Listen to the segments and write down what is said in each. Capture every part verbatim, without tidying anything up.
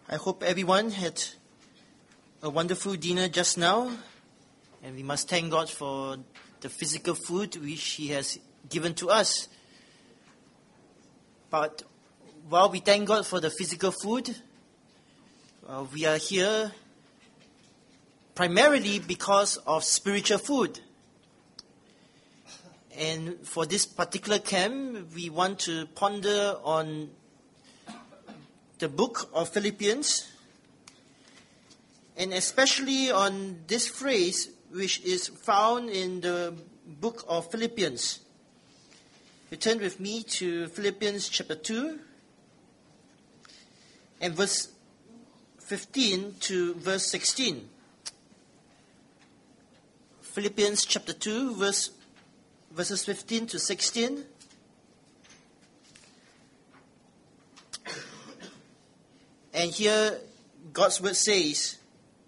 I hope everyone had a wonderful dinner just now, and we must thank God for the physical food which He has given to us. But while we thank God for the physical food, uh, we are here primarily because of spiritual food. And for this particular camp, we want to ponder on the book of Philippians, and especially on this phrase which is found in the book of Philippians. You turn with me to Philippians chapter two and verse fifteen to verse sixteen. Philippians chapter two, verse, verses fifteen to sixteen. And here God's word says,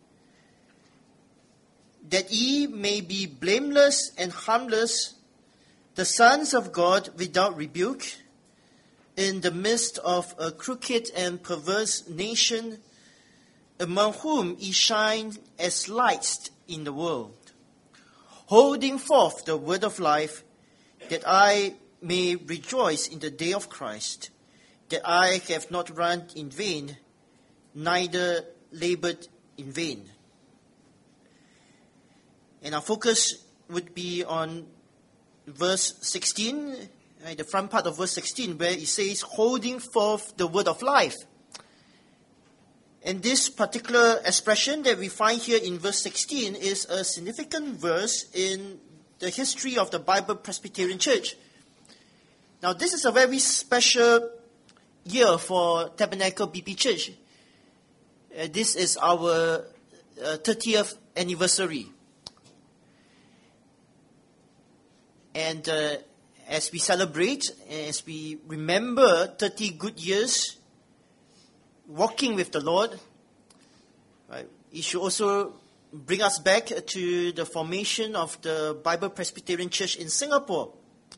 that ye may be blameless and harmless, the sons of God without rebuke, in the midst of a crooked and perverse nation, among whom ye shine as lights in the world, holding forth the word of life, that I may rejoice in the day of Christ, that I have not run in vain, neither labored in vain. And our focus would be on verse sixteen, right, the front part of verse sixteen, where it says, holding forth the word of life. And this particular expression that we find here in verse sixteen is a significant verse in the history of the Bible Presbyterian Church. Now, this is a very special year for Tabernacle B P Church. Uh, this is our uh, thirtieth anniversary. And uh, as we celebrate, as we remember thirty good years walking with the Lord, right, it should also bring us back to the formation of the Bible Presbyterian Church in Singapore.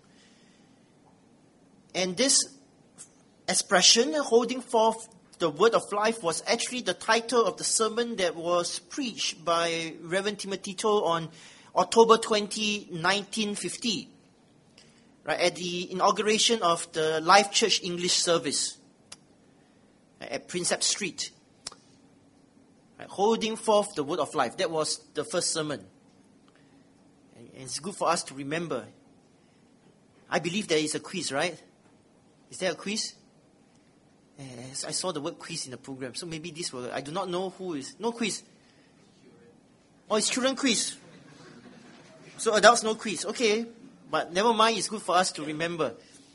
And this expression, holding forth the word of life, was actually the title of the sermon that was preached by Reverend Timothy Toh on October twentieth, nineteen fifty, right, at the inauguration of the Life Church English service right, at Prinsep Street. Right, holding forth the word of life. That was the first sermon. And it's good for us to remember. I believe there is a quiz, right? Is there a quiz? Yes, I saw the word quiz in the program. So maybe this will, I do not know who is. No quiz. Oh, it's children quiz. So adults no quiz. Okay. But never mind, it's good for us to remember.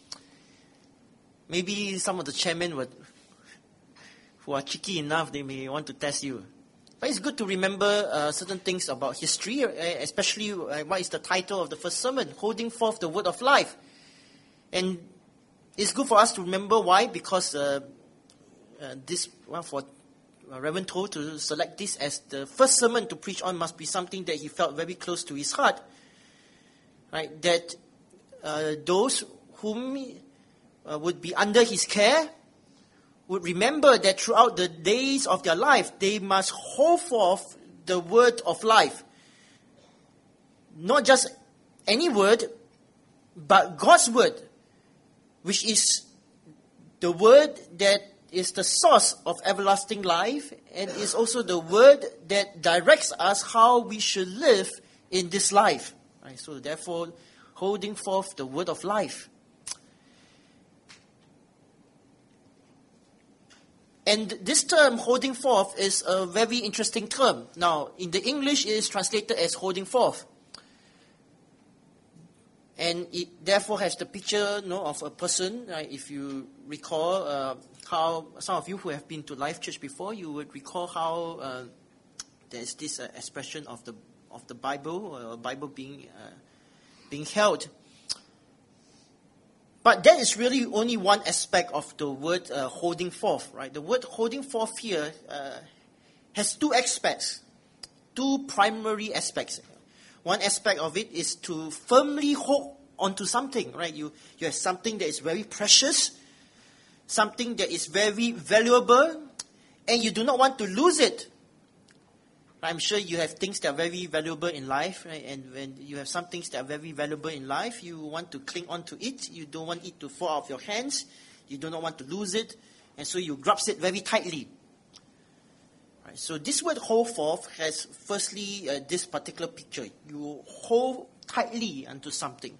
Maybe some of the chairmen would, who are cheeky enough, they may want to test you. But it's good to remember uh, certain things about history, especially uh, what is the title of the first sermon, holding forth the word of life. And it's good for us to remember why, because uh, uh, this, well, for uh, Reverend Toh to select this as the first sermon to preach on must be something that he felt very close to his heart. Right, that uh, those whom uh, would be under his care would remember that throughout the days of their life, they must hold forth the word of life. Not just any word, but God's word, which is the word that is the source of everlasting life, and is also the word that directs us how we should live in this life. Right, so therefore, holding forth the word of life. And this term, holding forth, is a very interesting term. Now, in the English, it is translated as holding forth. And it therefore has the picture, you know, of a person. Right? If you recall uh, how, some of you who have been to Life Church before, you would recall how uh, there's this uh, expression of the of the Bible, or Bible being uh, being held. But that is really only one aspect of the word uh, holding forth, right? The word holding forth here uh, has two aspects, two primary aspects. One aspect of it is to firmly hold onto something, right? You, you have something that is very precious, something that is very valuable, and you do not want to lose it. I'm sure you have things that are very valuable in life, right? And when you have some things that are very valuable in life, you want to cling on to it. You don't want it to fall out of your hands. You do not want to lose it. And so you grasp it very tightly. Right, so this word hold forth has firstly uh, this particular picture. You hold tightly unto something.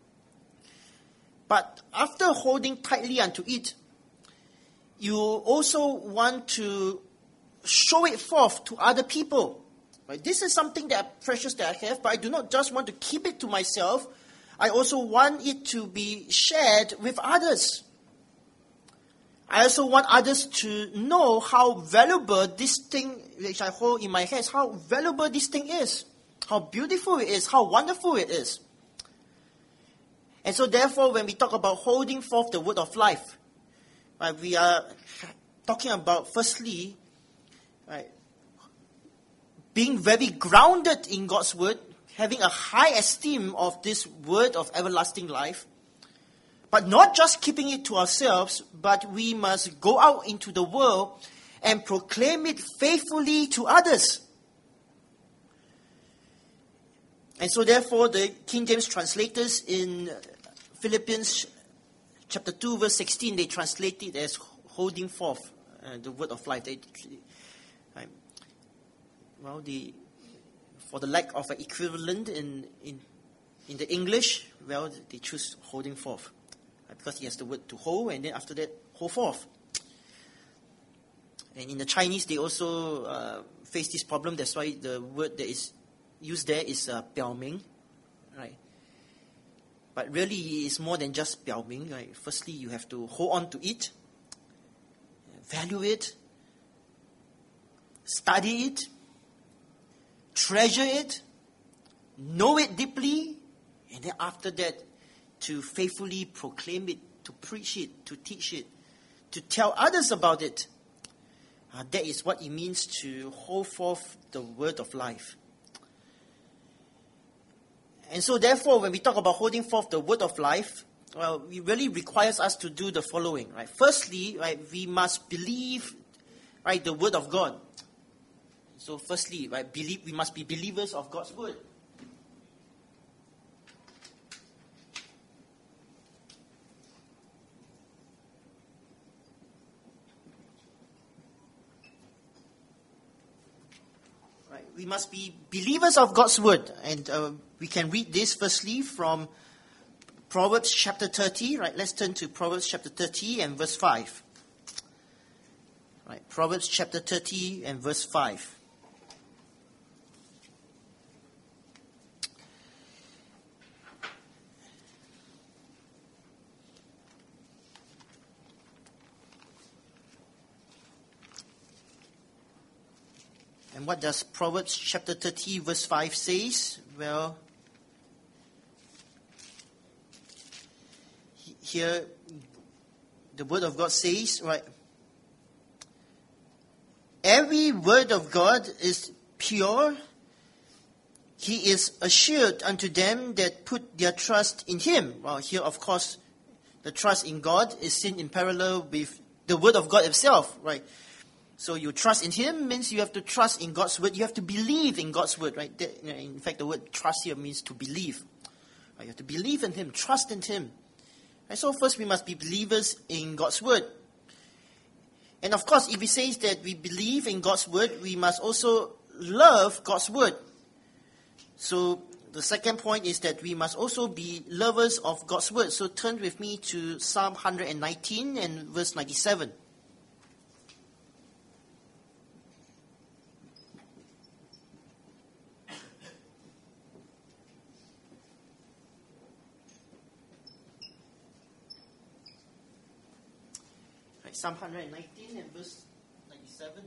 But after holding tightly unto it, you also want to show it forth to other people. Right? This is something that precious that I have, but I do not just want to keep it to myself. I also want it to be shared with others. I also want others to know how valuable this thing which I hold in my hands, how valuable this thing is, how beautiful it is, how wonderful it is. And so therefore, when we talk about holding forth the word of life, right, we are talking about firstly, right, being very grounded in God's word, having a high esteem of this word of everlasting life, but not just keeping it to ourselves, but we must go out into the world and proclaim it faithfully to others. And so therefore, the King James translators in Philippians chapter two, verse sixteen, they translate it as holding forth uh, the word of life. They, right, well, the, for the lack of an equivalent in, in, in the English, well, they choose holding forth. Because he has the word to hold, and then after that, hold forth. And in the Chinese, they also uh, face this problem. That's why the word that is used there is uh, 表明, right? But really, it's more than just 表明, right? Firstly, you have to hold on to it, value it, study it, treasure it, know it deeply, and then after that, to faithfully proclaim it, to preach it, to teach it, to tell others about it. Uh, that is what it means to hold forth the word of life. And so therefore, when we talk about holding forth the word of life, well, it really requires us to do the following, right? Firstly, right, we must believe, right, the word of God. So firstly, right, believe, we must be believers of God's word. We must be believers of God's word. And uh, we can read this firstly from Proverbs chapter thirty. Right, let's turn to Proverbs chapter thirty and verse five. Right, Proverbs chapter thirty and verse five. And what does Proverbs chapter thirty verse five says? Well, here the word of God says, right, every word of God is pure. He is assured unto them that put their trust in him. Well, here, of course, the trust in God is seen in parallel with the word of God itself, right? So you trust in him means you have to trust in God's word. You have to believe in God's word, right? In fact, the word trust here means to believe. You have to believe in him, trust in him. And so first we must be believers in God's word. And of course, if he says that we believe in God's word, we must also love God's word. So the second point is that we must also be lovers of God's word. So turn with me to Psalm one nineteen and verse ninety-seven. Psalm one nineteen and verse ninety-seven.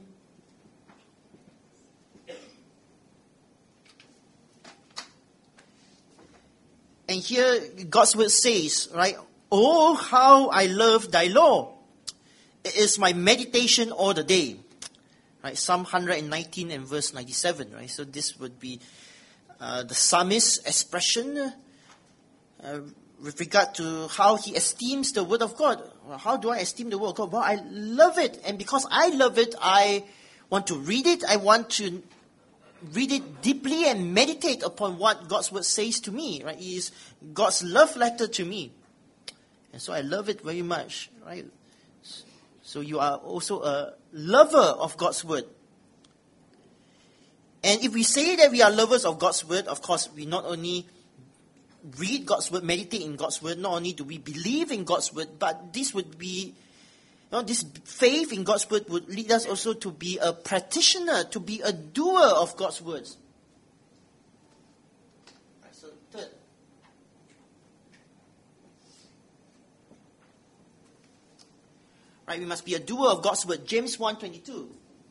And here God's word says, right, oh, how I love thy law. It is my meditation all the day. Right, Psalm one nineteen and verse ninety-seven. Right, so this would be uh, the psalmist's expression uh, with regard to how he esteems the word of God. How do I esteem the word of God? Well, I love it. And because I love it, I want to read it. I want to read it deeply and meditate upon what God's word says to me. Right? It is God's love letter to me. And so I love it very much. Right? So you are also a lover of God's word. And if we say that we are lovers of God's word, of course, we not only read God's word, meditate in God's word, not only do we believe in God's word, but this would be, you know, this faith in God's word would lead us also to be a practitioner, to be a doer of God's words. Right, so third. Right, we must be a doer of God's word. James one twenty-two.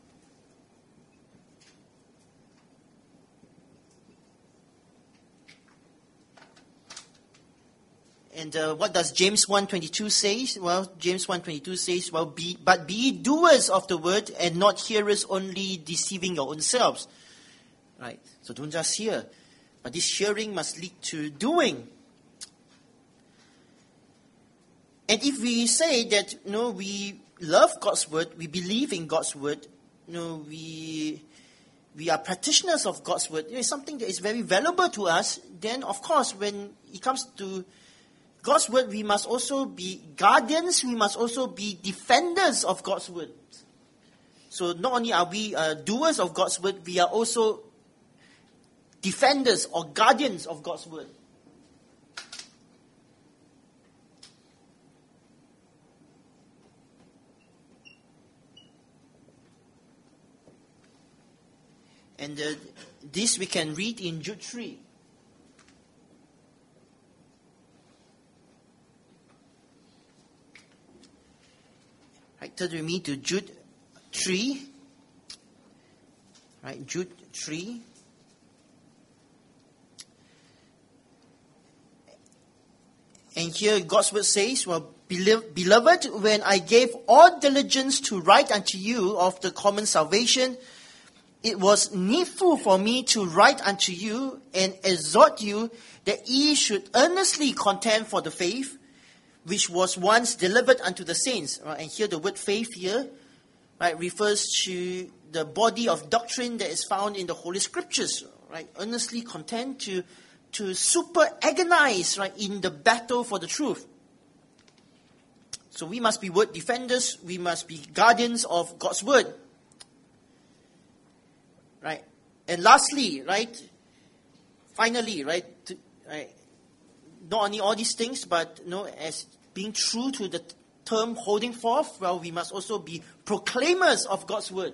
And uh, what does James one twenty-two say? Well, James one twenty-two says, well, be, but be doers of the word and not hearers only, deceiving your own selves. Right? So don't just hear. But this hearing must lead to doing. And if we say that, you know, we love God's word, we believe in God's word, you know, we we are practitioners of God's word, you know, something that is very valuable to us, then of course when it comes to God's word, we must also be guardians, we must also be defenders of God's word. So not only are we uh, doers of God's word, we are also defenders or guardians of God's word. And uh, this we can read in Jude three. Right, turn with me to Jude three. Right, Jude three. And here God's word says, well, beloved, when I gave all diligence to write unto you of the common salvation, it was needful for me to write unto you and exhort you that ye should earnestly contend for the faith which was once delivered unto the saints. Right? And here the word faith here, right, refers to the body of doctrine that is found in the Holy Scriptures. Right? Earnestly contend to, to super agonize, right, in the battle for the truth. So we must be word defenders, we must be guardians of God's word. Right? And lastly, right, finally, right, to, right, not only all these things, but you know, as being true to the term holding forth, well, we must also be proclaimers of God's word.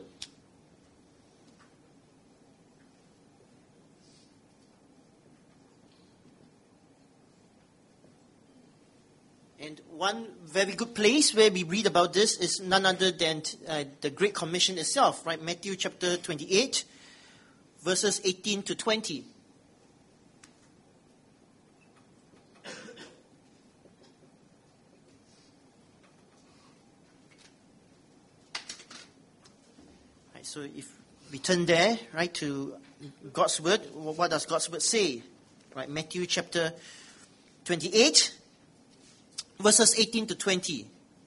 And one very good place where we read about this is none other than uh, the Great Commission itself, right? Matthew chapter twenty-eight, verses eighteen to twenty. Right, so if we turn there, right, to God's word, what does God's word say? Right, Matthew chapter twenty-eight, verses eighteen to twenty.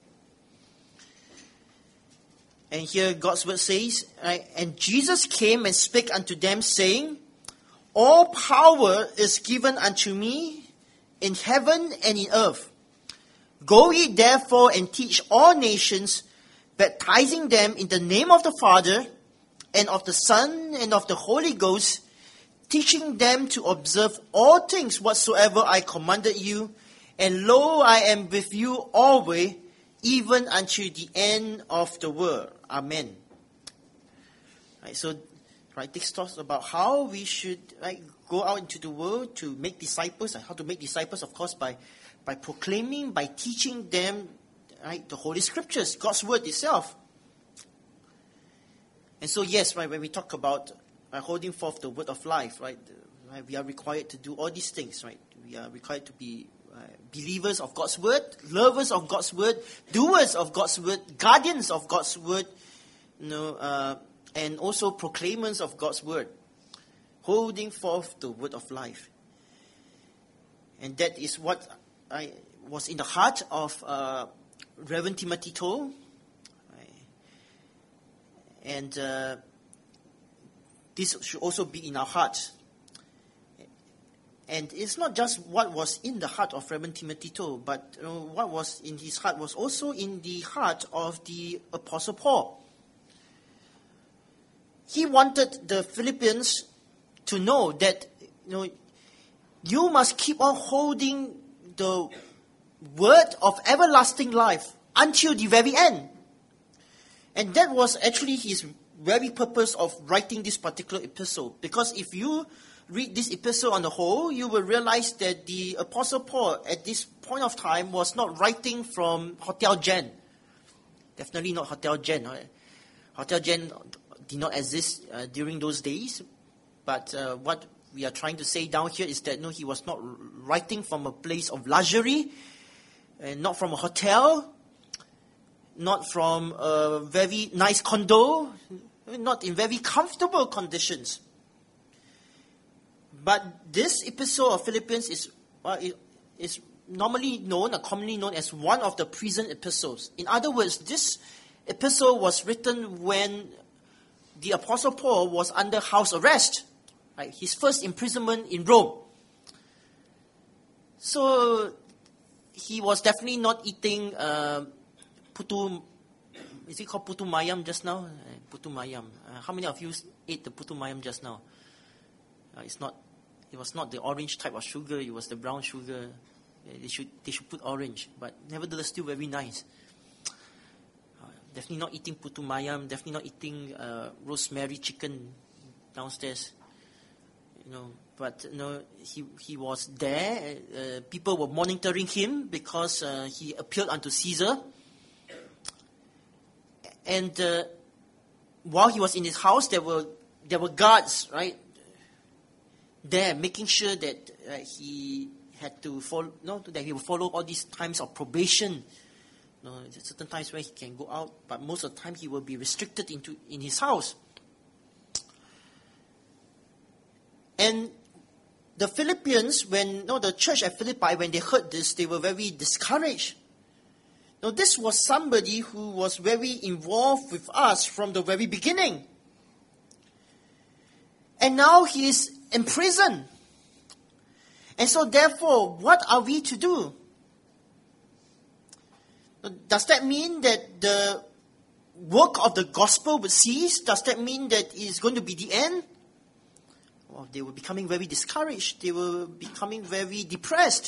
And here God's word says, right, and Jesus came and spake unto them, saying, all power is given unto me in heaven and in earth. Go ye therefore and teach all nations, baptizing them in the name of the Father, and of the Son, and of the Holy Ghost, teaching them to observe all things whatsoever I commanded you. And lo, I am with you always, even unto the end of the world. Amen. Right, so, right, this talks about how we should, right, go out into the world to make disciples. How to make disciples, of course, by by proclaiming, by teaching them, right, the Holy Scriptures, God's word itself. And so, yes, right, when we talk about uh, holding forth the word of life, right, right, we are required to do all these things, right? We are required to be uh, believers of God's word, lovers of God's word, doers of God's word, guardians of God's word, you know, uh, and also proclaimers of God's word, holding forth the word of life. And that is what I was in the heart of uh, Reverend Timothy Toh. And uh, this should also be in our heart. And it's not just what was in the heart of Reverend Timothy Toh, but you know, what was in his heart was also in the heart of the Apostle Paul. He wanted the Philippians to know that you know you must keep on holding the word of everlasting life until the very end. And that was actually his very purpose of writing this particular epistle. Because if you read this epistle on the whole, you will realize that the Apostle Paul at this point of time was not writing from Hotel Jen. Definitely not Hotel Jen. Right? Hotel Jen did not exist uh, during those days. But uh, what we are trying to say down here is that no, he was not writing from a place of luxury, and not from a hotel, not from a very nice condo, not in very comfortable conditions. But this epistle of Philippians is, well, is normally known or commonly known as one of the prison epistles. In other words, this epistle was written when the Apostle Paul was under house arrest, right? His first imprisonment in Rome. So he was definitely not eating uh, putu. Is it called putu mayam just now? Uh, putu mayam. Uh, how many of you ate the putu mayam just now? Uh, it's not. It was not the orange type of sugar. It was the brown sugar. Uh, they should they should put orange, but nevertheless still very nice. Uh, definitely not eating putu mayam. Definitely not eating uh, rosemary chicken downstairs. You know, but you know, he he was there. Uh, people were monitoring him because uh, he appealed unto Caesar. And uh, while he was in his house, there were there were guards, right, there making sure that uh, he had to follow, no, that he would follow all these times of probation. You know, certain times where he can go out, but most of the time he will be restricted into in his house. And the Philippians, when no, the church at Philippi, when they heard this, they were very discouraged. Now, this was somebody who was very involved with us from the very beginning. And now he is in prison. And so, therefore, what are we to do? Does that mean that the work of the gospel would cease? Does that mean that it is going to be the end? Well, they were becoming very discouraged. They were becoming very depressed.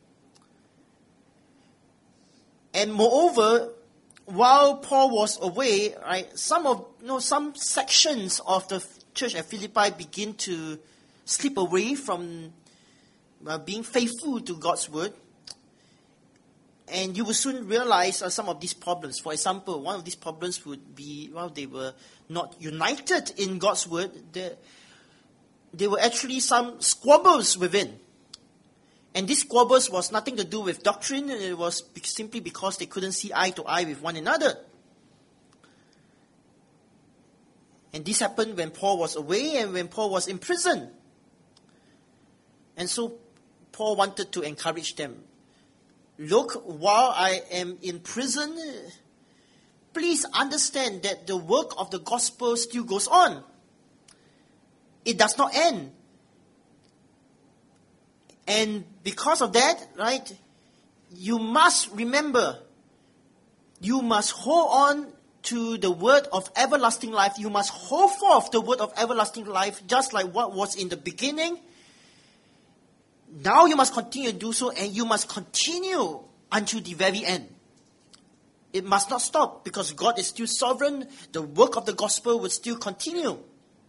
And moreover, while Paul was away, right, some of you know some sections of the church at Philippi begin to slip away from uh, being faithful to God's word. And you will soon realize uh, some of these problems. For example, one of these problems would be, well, they were not united in God's word. There, there were actually some squabbles within. And these squabbles was nothing to do with doctrine. It was simply because they couldn't see eye to eye with one another. And this happened when Paul was away and when Paul was in prison. And so Paul wanted to encourage them. Look, while I am in prison, please understand that the work of the gospel still goes on. It does not end. And because of that, right, you must remember, you must hold on to the word of everlasting life. You must hold forth the word of everlasting life, just like what was in the beginning. Now you must continue to do so, and you must continue until the very end. It must not stop, because God is still sovereign. The work of the gospel will still continue.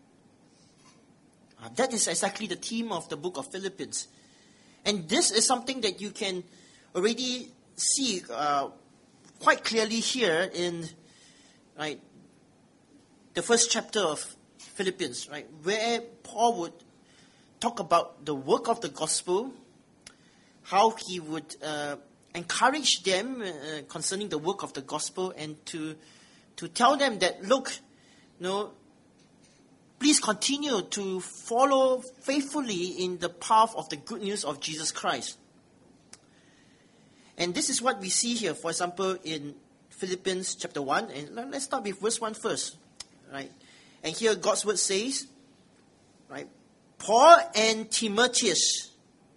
Uh, that is exactly the theme of the book of Philippians. And this is something that you can already see uh, quite clearly here in right, the first chapter of Philippians, right, where Paul would talk about the work of the gospel, how he would uh, encourage them uh, concerning the work of the gospel, and to to tell them that, look, you know, please continue to follow faithfully in the path of the good news of Jesus Christ. And this is what we see here, for example, in Philippians chapter one. And let's start with verse one first. Right? And here God's word says, right, Paul and Timotheus,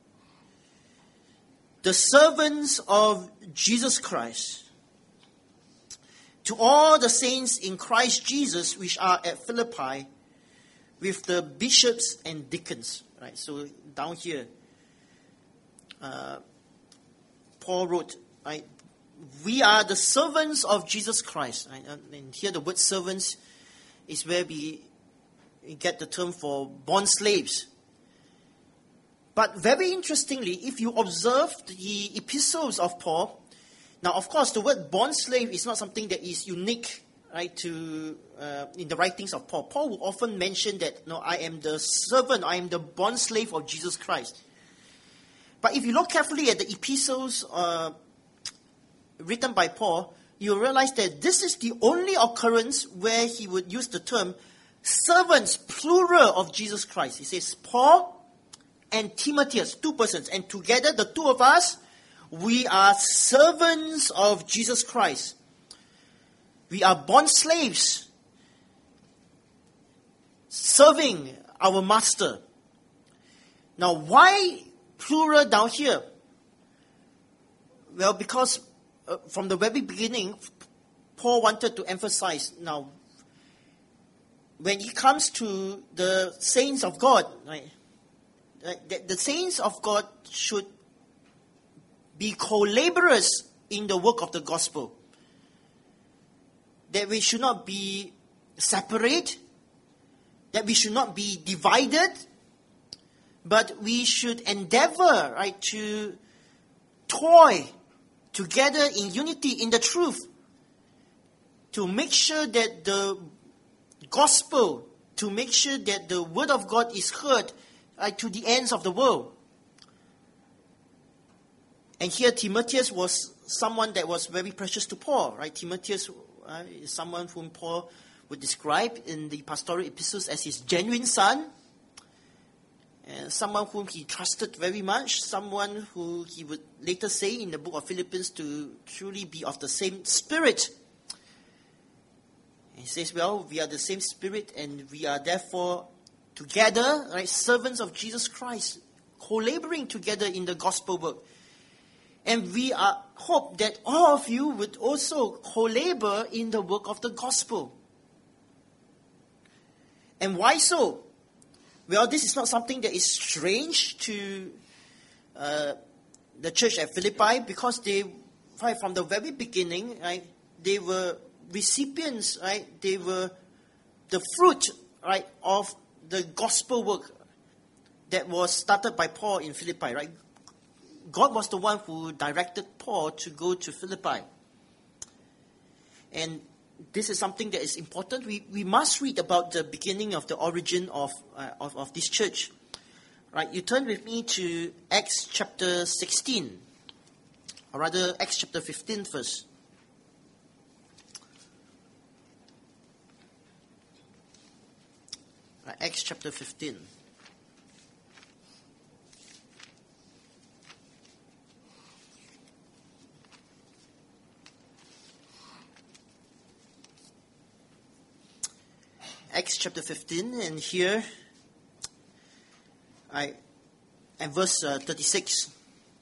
the servants of Jesus Christ, to all the saints in Christ Jesus which are at Philippi, with the bishops and deacons. Right, so down here, uh, Paul wrote, right, we are the servants of Jesus Christ. Right? And here the word servants is where we get the term for bond slaves. But very interestingly, if you observe the epistles of Paul, now of course the word bond slave is not something that is unique, right, to uh, in the writings of Paul. Paul will often mention that, no, I am the servant, I am the bond slave of Jesus Christ. But if you look carefully at the epistles uh, written by Paul, you realize that this is the only occurrence where he would use the term servants, plural, of Jesus Christ. He says Paul and Timotheus, two persons, and together the two of us, we are servants of Jesus Christ. We are bond slaves, serving our master. Now, why plural down here? Well, because uh, from the very beginning, Paul wanted to emphasize, now, when it comes to the saints of God, right, the, the saints of God should be co-laborers in the work of the gospel. That we should not be separate, that we should not be divided, but we should endeavor, right, to toil together in unity in the truth, to make sure that the gospel, to make sure that the word of God is heard, right, to the ends of the world. And here Timotheus was someone that was very precious to Paul, right? Timotheus uh, is someone whom Paul would describe in the pastoral epistles as his genuine son, and someone whom he trusted very much, someone who he would later say in the book of Philippians to truly be of the same spirit. He says, well, we are the same spirit and we are therefore together, right, servants of Jesus Christ, co-laboring together in the gospel work. And we are, hope that all of you would also co-labor in the work of the gospel. And why so? Well, this is not something that is strange to uh, the church at Philippi, because they, right from the very beginning, right, they were recipients, right, they were the fruit, right, of the gospel work that was started by Paul in Philippi, right? God was the one who directed Paul to go to Philippi. And this is something that is important. We we must read about the beginning of the origin of uh, of, of this church. Right? You turn with me to Acts chapter sixteen. Or rather, Acts chapter fifteen first. Right, Acts chapter fifteen. Acts chapter fifteen, and here, I, and verse uh, thirty-six.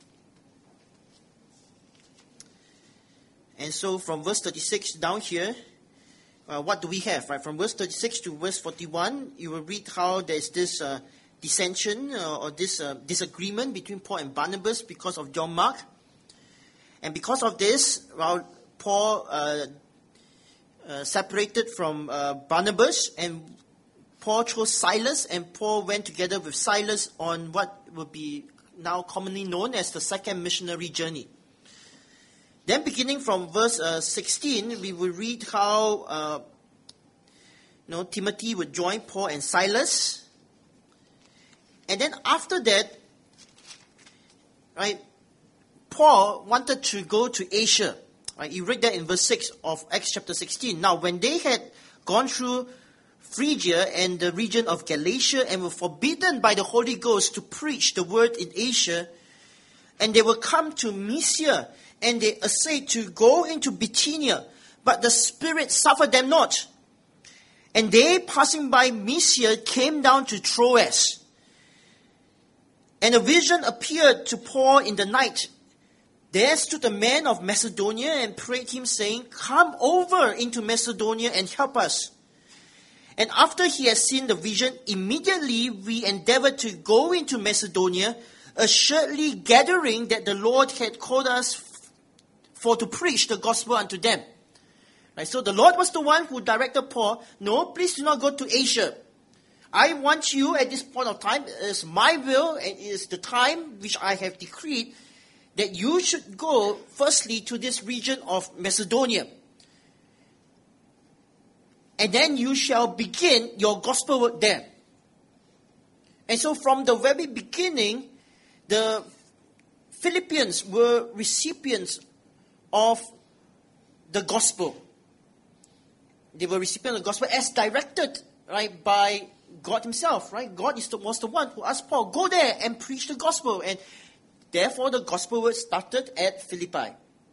And so from verse thirty-six down here, uh, what do we have? Right, from verse thirty-six to verse forty-one, you will read how there's this uh, dissension uh, or this uh, disagreement between Paul and Barnabas because of John Mark. And because of this, well, Paul uh, Uh, separated from uh, Barnabas, and Paul chose Silas, and Paul went together with Silas on what would be now commonly known as the second missionary journey. Then beginning from verse uh, sixteen, we will read how uh, you know, Timothy would join Paul and Silas. And then after that, right, Paul wanted to go to Asia. Right, you read that in verse six of Acts chapter sixteen. Now, when they had gone through Phrygia and the region of Galatia and were forbidden by the Holy Ghost to preach the word in Asia, and they were come to Mysia, and they essayed to go into Bithynia, but the Spirit suffered them not. And they, passing by Mysia, came down to Troas. And a vision appeared to Paul in the night. There stood a man of Macedonia and prayed him, saying, Come over into Macedonia and help us. And after he had seen the vision, immediately we endeavored to go into Macedonia, assuredly gathering that the Lord had called us for to preach the gospel unto them. Right, so the Lord was the one who directed Paul, no, please do not go to Asia. I want you at this point of time, it is my will and it is the time which I have decreed, that you should go firstly to this region of Macedonia. And then you shall begin your gospel work there. And so from the very beginning, the Philippians were recipients of the gospel. They were recipients of the gospel as directed, right, by God himself, right? God is the, was the one who asked Paul, go there and preach the gospel. And therefore the gospel work started at Philippi.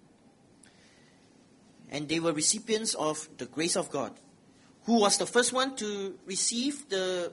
And they were recipients of the grace of God. Who was the first one to receive the,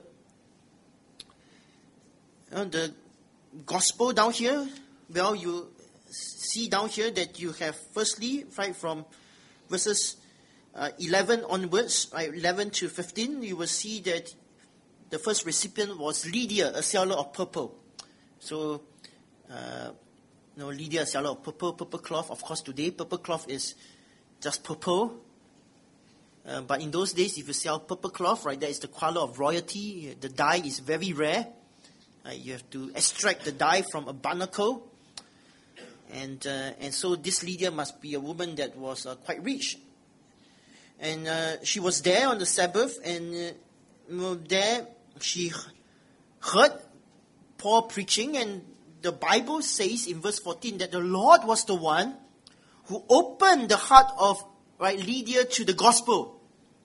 uh, the gospel down here? Well, you see down here that you have firstly, right, from verses uh, eleven onwards, right, eleven to fifteen, you will see that the first recipient was Lydia, a seller of purple. So, uh, you know, Lydia, a seller of purple, purple cloth. Of course, today, purple cloth is just purple. Uh, but in those days, if you sell purple cloth, right, that is the color of royalty. The dye is very rare. Uh, you have to extract the dye from a barnacle. And uh, and so this Lydia must be a woman that was uh, quite rich. And uh, she was there on the Sabbath, and uh, you know, there she heard Paul preaching, and the Bible says in verse fourteen that the Lord was the one who opened the heart of, right, Lydia to the gospel.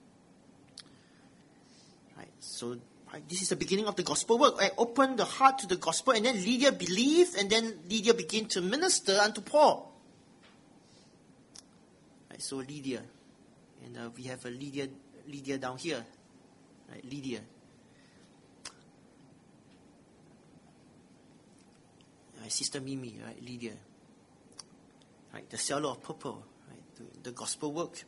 Right, so right, this is the beginning of the gospel work. I opened the heart to the gospel, and then Lydia believed, and then Lydia began to minister unto Paul. Right, so Lydia, and uh, we have a Lydia, Lydia down here. Right, Lydia. Right, Sister Mimi, right, Lydia. Right, the seller of purple. The gospel work.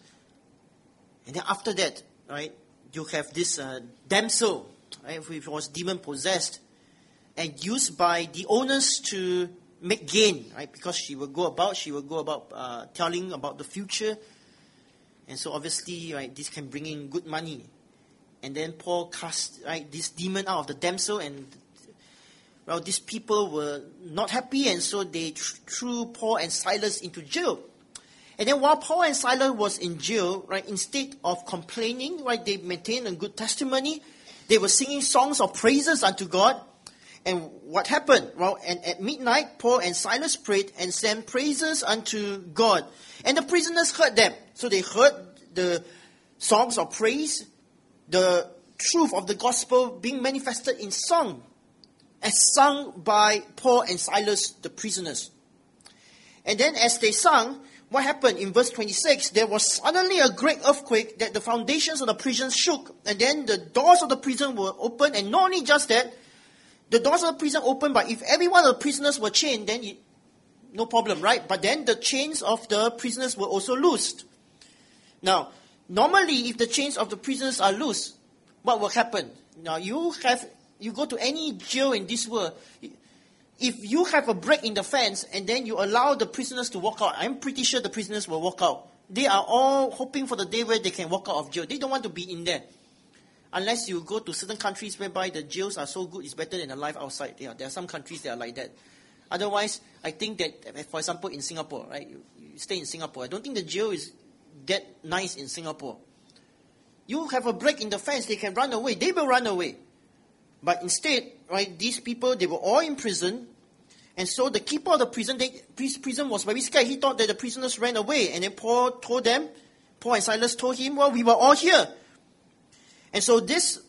And then after that, right, you have this uh, damsel, right, who was demon possessed and used by the owners to make gain, right, because she will go about, she will go about uh, telling about the future. And so obviously, right, this can bring in good money. And then Paul cast, right, this demon out of the damsel, and well, these people were not happy, and so they th- threw Paul and Silas into jail. And then while Paul and Silas was in jail, right, instead of complaining, right, they maintained a good testimony. They were singing songs of praises unto God. And what happened? Well, and at midnight, Paul and Silas prayed and sang praises unto God. And the prisoners heard them. So they heard the songs of praise, the truth of the gospel being manifested in song, as sung by Paul and Silas, the prisoners. And then as they sung, what happened in verse twenty-six? There was suddenly a great earthquake that the foundations of the prison shook. And then the doors of the prison were opened. And not only just that, the doors of the prison opened, but if every one of the prisoners were chained, then it, no problem, right? But then the chains of the prisoners were also loosed. Now, normally if the chains of the prisoners are loose, what will happen? Now, you have, you go to any jail in this world, if you have a break in the fence and then you allow the prisoners to walk out, I'm pretty sure the prisoners will walk out. They are all hoping for the day where they can walk out of jail. They don't want to be in there. Unless you go to certain countries whereby the jails are so good, it's better than a life outside. Yeah, there are some countries that are like that. Otherwise, I think that, for example, in Singapore, right, you, you stay in Singapore, I don't think the jail is that nice in Singapore. You have a break in the fence, they can run away. They will run away. But instead, right, these people, they were all in prison. And so the keeper of the prison, they, prison was very scared. He thought that the prisoners ran away. And then Paul told them, Paul and Silas told him, well, we were all here. And so this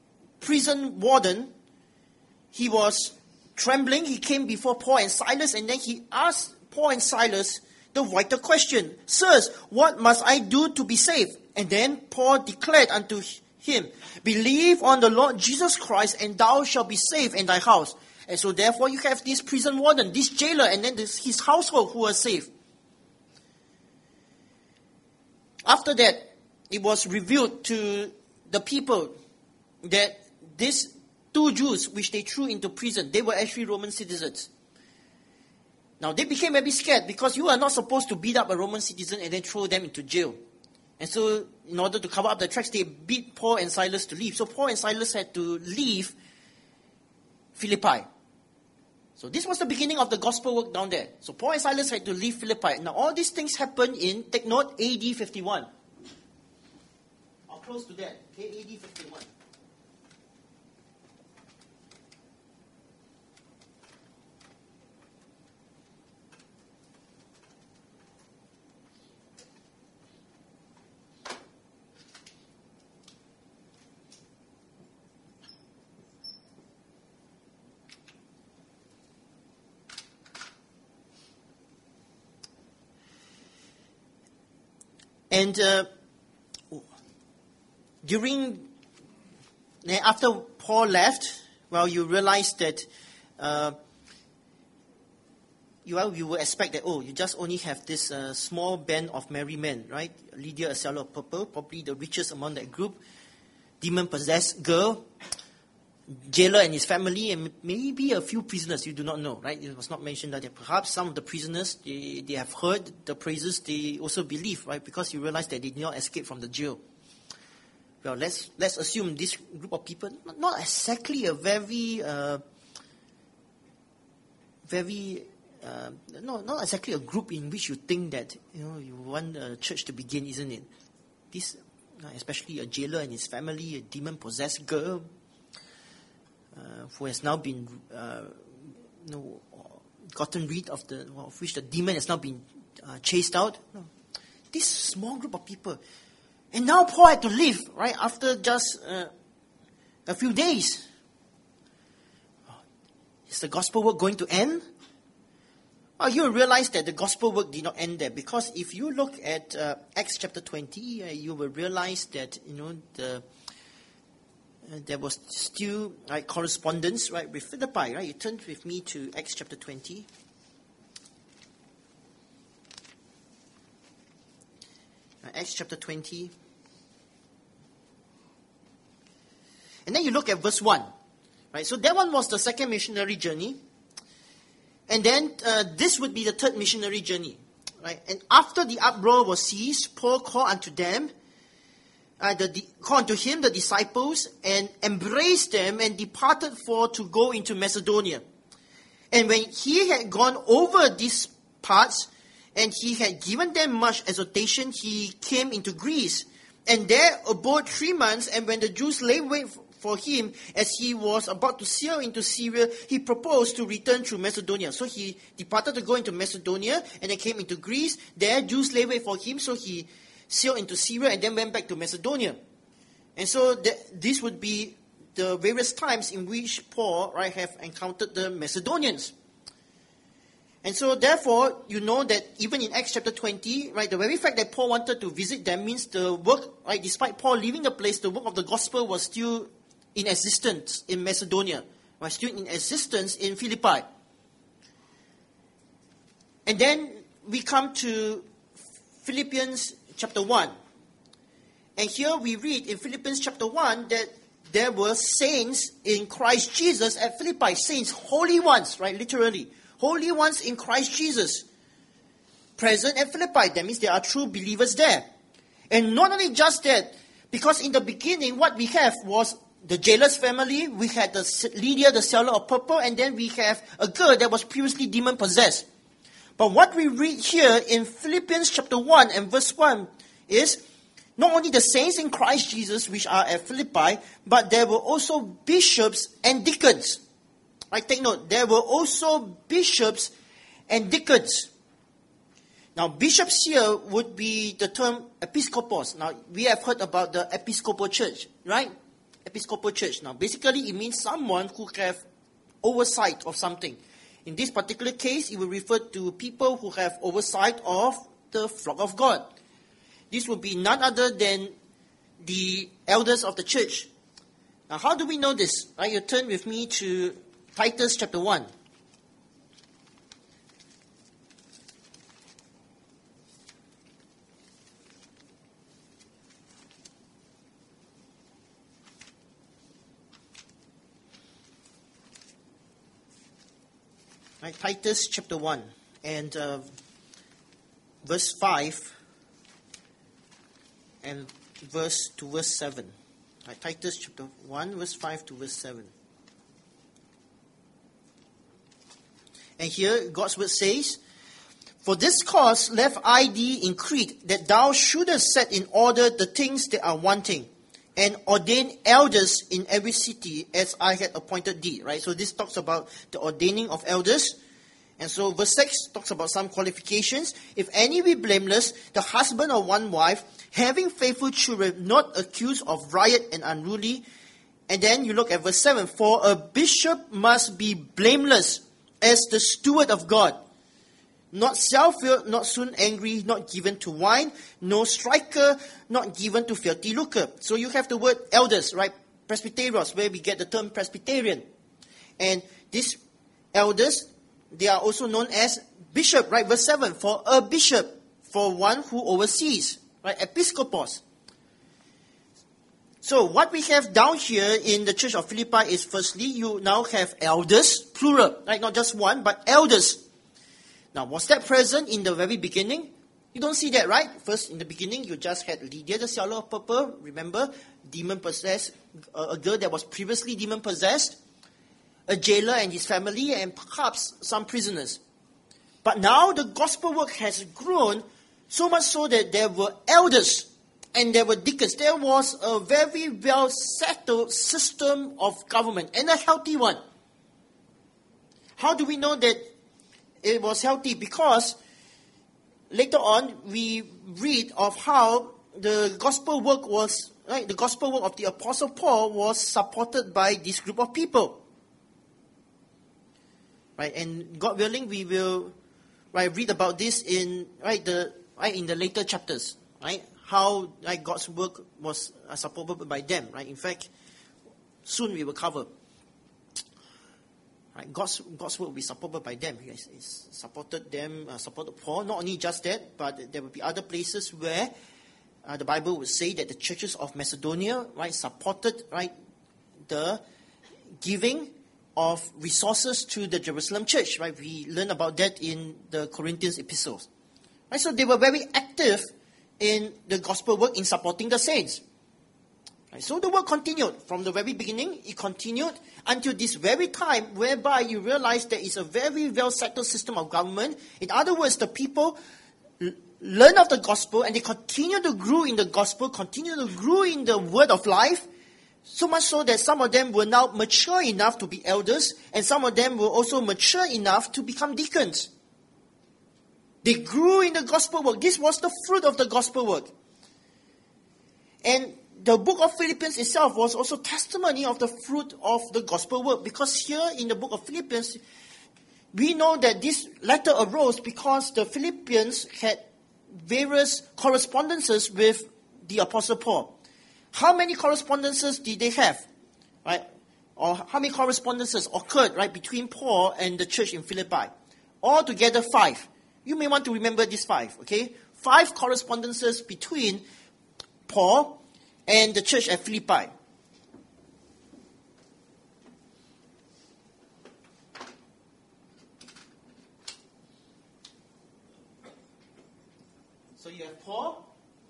prison warden, he was trembling. He came before Paul and Silas, and then he asked Paul and Silas the vital question, "Sirs, what must I do to be saved?" And then Paul declared unto him, "Believe on the Lord Jesus Christ, and thou shalt be saved in thy house." And so therefore you have this prison warden, this jailer, and then this, his household who are saved. After that, it was revealed to the people that these two Jews, which they threw into prison, they were actually Roman citizens. Now, they became a bit scared because you are not supposed to beat up a Roman citizen and then throw them into jail. And so, in order to cover up the tracks, they beat Paul and Silas to leave. So, Paul and Silas had to leave Philippi. So, this was the beginning of the gospel work down there. So, Paul and Silas had to leave Philippi. Now, all these things happened in, take note, A D fifty-one. Or close to that. Okay, A D fifty-one. And uh, during, after Paul left, well, you realize that uh, you, well, you would expect that, oh, you just only have this uh, small band of merry men, right? Lydia, a seller of purple, probably the richest among that group, demon-possessed girl, jailer and his family, and maybe a few prisoners, you do not know, right? It was not mentioned that perhaps some of the prisoners, they, they have heard the praises, they also believe, right? Because you realize that they did not escape from the jail. Well, let's let's assume this group of people, not exactly a very, uh, very, uh, no, not exactly a group in which you think that, you know, you want a church to begin, isn't it? This, especially a jailer and his family, a demon-possessed girl, Uh, who has now been uh, you know, gotten rid of the, of which the demon has now been uh, chased out. No. This small group of people. And now Paul had to leave, right, after just uh, a few days. Is the gospel work going to end? Well, you realize that the gospel work did not end there, because if you look at uh, Acts chapter twenty, uh, you will realize that, you know, the Uh, there was still right, correspondence right, with Philippi. Right? You turn with me to Acts chapter twenty. Uh, Acts chapter twenty. And then you look at verse one. Right? So that one was the second missionary journey. And then uh, this would be the third missionary journey. Right? And after the uproar was ceased, Paul called unto them, Uh, the, called unto him the disciples, and embraced them, and departed for to go into Macedonia. And when he had gone over these parts, and he had given them much exhortation, he came into Greece, and there abode three months. And when the Jews lay wait for him, as he was about to sail into Syria, he proposed to return through Macedonia. So he departed to go into Macedonia, and then came into Greece. There Jews lay wait for him, so he sailed into Syria and then went back to Macedonia. And so th- this would be the various times in which Paul, right, have encountered the Macedonians. And so therefore, you know that even in Acts chapter twenty, right, the very fact that Paul wanted to visit them means the work, right, despite Paul leaving the place, the work of the gospel was still in existence in Macedonia, right, still in existence in Philippi. And then we come to Philippians chapter one. And here we read in Philippians chapter one that there were saints in Christ Jesus at Philippi. Saints, holy ones, right? Literally. Holy ones in Christ Jesus. Present at Philippi. That means there are true believers there. And not only just that, because in the beginning what we have was the jailer's family, we had the Lydia, the seller of purple, and then we have a girl that was previously demon-possessed. But what we read here in Philippians chapter one and verse one is not only the saints in Christ Jesus which are at Philippi, but there were also bishops and deacons. Right, take note, there were also bishops and deacons. Now, bishops here would be the term episkopos. Now, we have heard about the Episcopal Church, right? Episcopal Church. Now, basically, it means someone who have oversight of something. In this particular case, it will refer to people who have oversight of the flock of God. This will be none other than the elders of the church. Now, how do we know this? Right, you turn with me to Titus chapter one. Right, Titus chapter one and uh, verse five and verse to verse seven. Right, Titus chapter one, verse five to verse seven. And here God's word says, "For this cause left I thee in Crete, that thou shouldest set in order the things that are wanting, and ordain elders in every city as I had appointed thee." Right? So this talks about the ordaining of elders. And so verse six talks about some qualifications. "If any be blameless, the husband of one wife, having faithful children, not accused of riot and unruly." And then you look at verse seven. "For a bishop must be blameless as the steward of God, not self-willed, not soon angry, not given to wine, no striker, not given to filthy lucre." So you have the word elders, right? Presbyteros, where we get the term Presbyterian. And these elders, they are also known as bishop, right? Verse seven, "For a bishop, for one who oversees," right? Episkopos. So what we have down here in the church of Philippi is, firstly, you now have elders, plural, right? Not just one, but elders. Now, was that present in the very beginning? You don't see that, right? First, in the beginning, you just had Lydia, the seller of purple. Remember, demon-possessed, a girl that was previously demon-possessed, a jailer and his family, and perhaps some prisoners. But now the gospel work has grown so much so that there were elders and there were deacons. There was a very well settled system of government, and a healthy one. How do we know that it was healthy? Because later on we read of how the gospel work was, right, the gospel work of the Apostle Paul was supported by this group of people. Right, and God willing, we will right read about this in right the right in the later chapters. Right, how right God's work was uh, supported by them. Right, in fact, soon we will cover. Right, God's God's work will be supported by them. He has, he's supported them, uh, supported Paul. Not only just that, but there will be other places where uh, the Bible would say that the churches of Macedonia, right, supported right the giving of resources to the Jerusalem church, right? We learn about that in the Corinthians epistles. Right? So they were very active in the gospel work in supporting the saints. Right? So the work continued from the very beginning. It continued until this very time, whereby you realize there is a very well settled system of government. In other words, the people l- learn of the gospel and they continue to grow in the gospel, continue to grow in the word of life. So much so that some of them were now mature enough to be elders, and some of them were also mature enough to become deacons. They grew in the gospel work. This was the fruit of the gospel work. And the book of Philippians itself was also testimony of the fruit of the gospel work. Because here in the book of Philippians, we know that this letter arose because the Philippians had various correspondences with the Apostle Paul. How many correspondences did they have? Right? Or how many correspondences occurred right between Paul and the church in Philippi? Altogether five. You may want to remember these five, okay? Five correspondences between Paul and the church at Philippi. So you have Paul.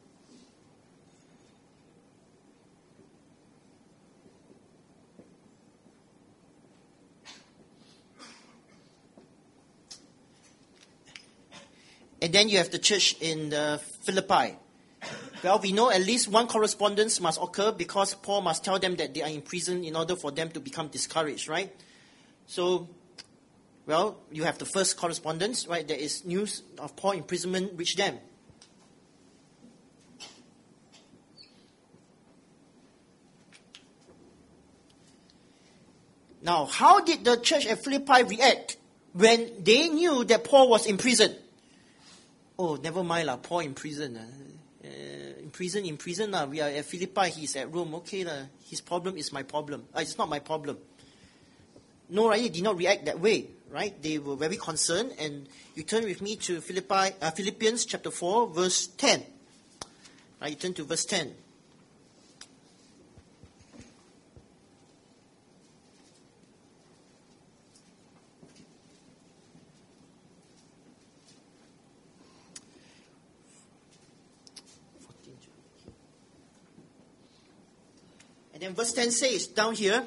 And then you have the church in uh, Philippi. Well, we know at least one correspondence must occur because Paul must tell them that they are in prison in order for them to become discouraged, right? So, well, you have the first correspondence, right? There is news of Paul's imprisonment reach them. Now, how did the church at Philippi react when they knew that Paul was in prison. Oh, never mind lah, Paul in prison. Uh, uh, in prison, in prison. Uh, we are at Philippi, he's at Rome. Okay, uh, his problem is my problem. Uh, it's not my problem. No, right? They did not react that way, right? They were very concerned. And you turn with me to Philippi, uh, Philippians chapter four, verse ten. Right, you turn to verse ten. And then verse ten says, down here,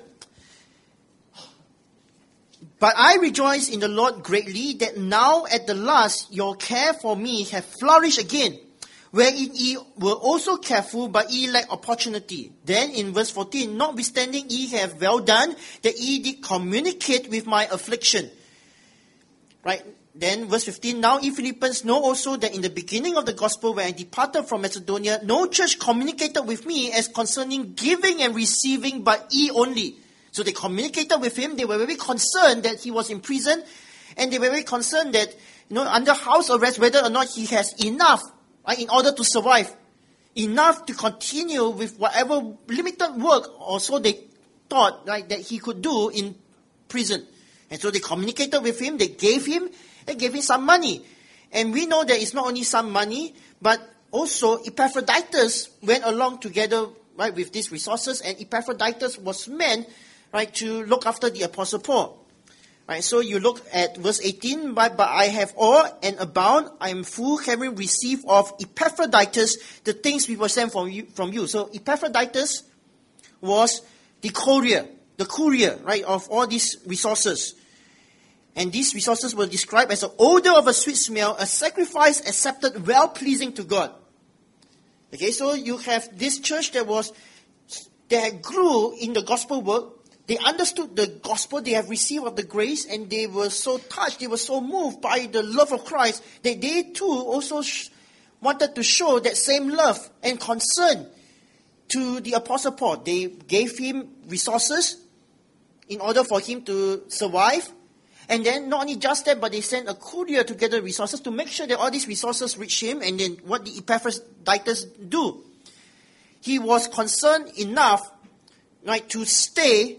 "But I rejoice in the Lord greatly that now at the last your care for me hath flourished again, wherein ye were also careful, but ye lack opportunity." Then in verse fourteen, "Notwithstanding ye have well done, that ye did communicate with my affliction." Right? Then verse fifteen, "Now ye Philippians know also that in the beginning of the gospel, when I departed from Macedonia, no church communicated with me as concerning giving and receiving, but ye only." So they communicated with him. They were very concerned that he was in prison, and they were very concerned that, you know, under house arrest, whether or not he has enough, right, in order to survive, enough to continue with whatever limited work or so they thought, right, that he could do in prison. And so they communicated with him. They gave him, they gave him some money. And we know that it's not only some money, but also Epaphroditus went along together, right, with these resources, and Epaphroditus was meant, right, to look after the Apostle Paul. Right, so you look at verse eighteen, but, but I have all and abound, I am full, having received of Epaphroditus the things we were sent from you. From you. So Epaphroditus was the courier, the courier, right, of all these resources. And these resources were described as an odor of a sweet smell, a sacrifice accepted, well-pleasing to God. Okay, so you have this church that was, that grew in the gospel work. They understood the gospel they have received of the grace, and they were so touched, they were so moved by the love of Christ, that they too also sh- wanted to show that same love and concern to the Apostle Paul. They gave him resources in order for him to survive. And then not only just that, but they sent a courier to gather resources to make sure that all these resources reach him. And then what did Epaphroditus do? He was concerned enough, right, to stay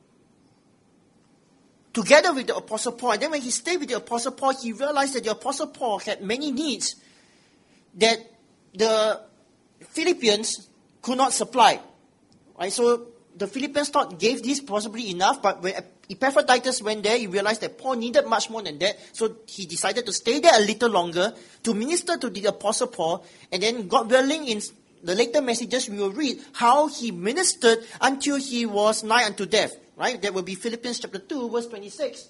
together with the Apostle Paul. And then when he stayed with the Apostle Paul, he realized that the Apostle Paul had many needs that the Philippians could not supply. Right? So the Philippians thought gave this possibly enough, but when Epaphroditus went there, he realized that Paul needed much more than that. So he decided to stay there a little longer to minister to the Apostle Paul. And then, God willing, in the later messages, we will read how he ministered until he was nigh unto death. Right? That will be Philippians chapter two, verse twenty-six.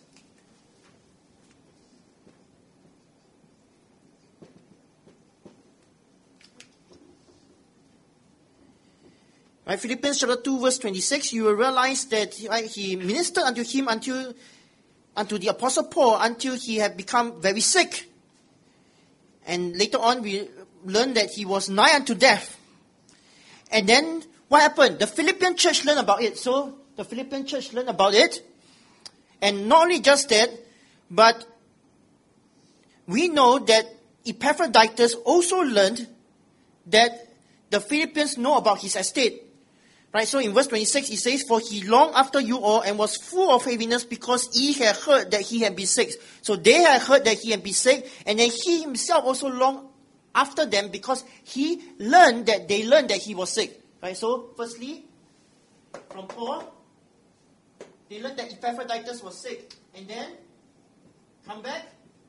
Right, Philippians chapter two, verse twenty-six, you will realize that, right, he ministered unto him until unto the Apostle Paul until he had become very sick. And later on we learn that he was nigh unto death. And then what happened? The Philippian church learned about it. So the Philippian church learned about it. And not only just that, but we know that Epaphroditus also learned that the Philippians know about his estate. Right, so in verse twenty-six, it says, "For he longed after you all and was full of heaviness because he had heard that he had been sick." So they had heard that he had been sick, and then he himself also longed after them because he learned that they learned that he was sick. Right, so firstly, from Paul, they learned that Epaphroditus was sick. And then, come back.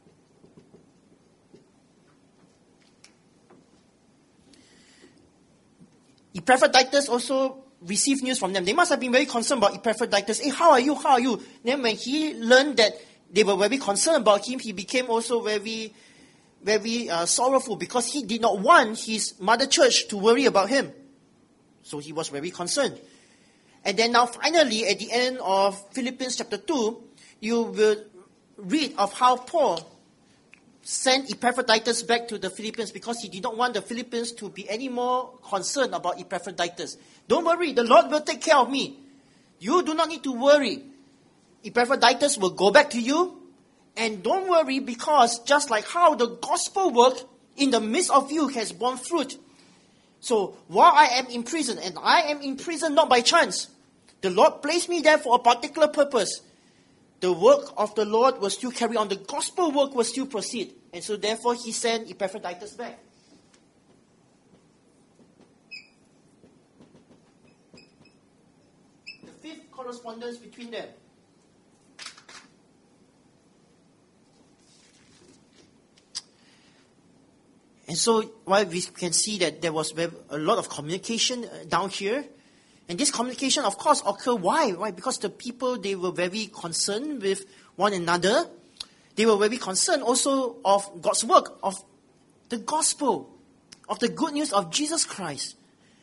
Epaphroditus also received news from them. They must have been very concerned about Epaphroditus. Hey, how are you? How are you? Then when he learned that they were very concerned about him, he became also very, very uh, sorrowful because he did not want his mother church to worry about him. So he was very concerned. And then now finally, at the end of Philippians chapter two, you will read of how Paul sent Epaphroditus back to the Philippians because he did not want the Philippians to be any more concerned about Epaphroditus. Don't worry, the Lord will take care of me. You do not need to worry. Epaphroditus will go back to you, And don't worry, because just like how the gospel work in the midst of you has borne fruit. So while I am in prison, and I am in prison not by chance, the Lord placed me there for a particular purpose. The work of the Lord will still carry on. The gospel work will still proceed. And so therefore he sent Epaphroditus back. The fifth correspondence between them. And so while we can see that there was a lot of communication down here, and this communication, of course, occurred. Why? Why? Because the people, they were very concerned with one another. They were very concerned also of God's work, of the gospel, of the good news of Jesus Christ.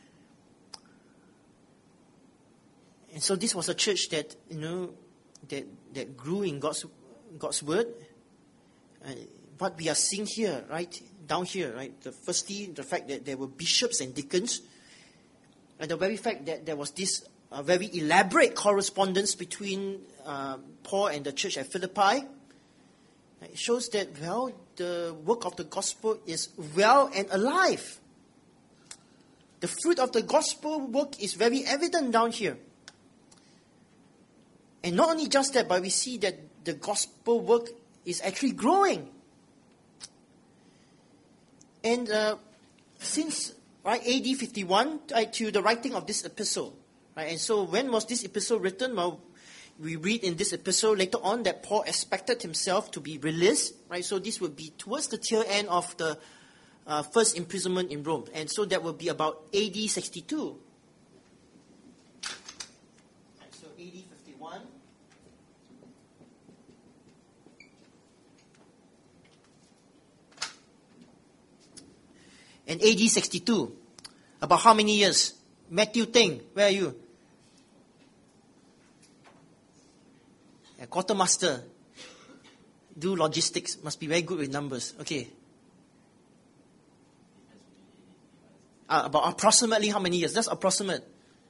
And so this was a church that, you know, that, that grew in God's, God's word. Uh, what we are seeing here, right, down here, right, the, firstly, the fact that there were bishops and deacons, and the very fact that there was this uh, very elaborate correspondence between uh, Paul and the church at Philippi, it shows that, well, the work of the gospel is well and alive. The fruit of the gospel work is very evident down here. And not only just that, but we see that the gospel work is actually growing. And uh, since right, A D fifty-one right, to the writing of this epistle. Right? And so when was this epistle written? Well, we read in this epistle later on that Paul expected himself to be released. Right? So this would be towards the tail end of the uh, first imprisonment in Rome. And so that would be about A D sixty-two. Right, so A D fifty-one. And A D sixty-two. About how many years? Matthew Teng, where are you? Yeah, quartermaster. Do logistics. Must be very good with numbers. Okay. Uh, about approximately how many years? That's approximate.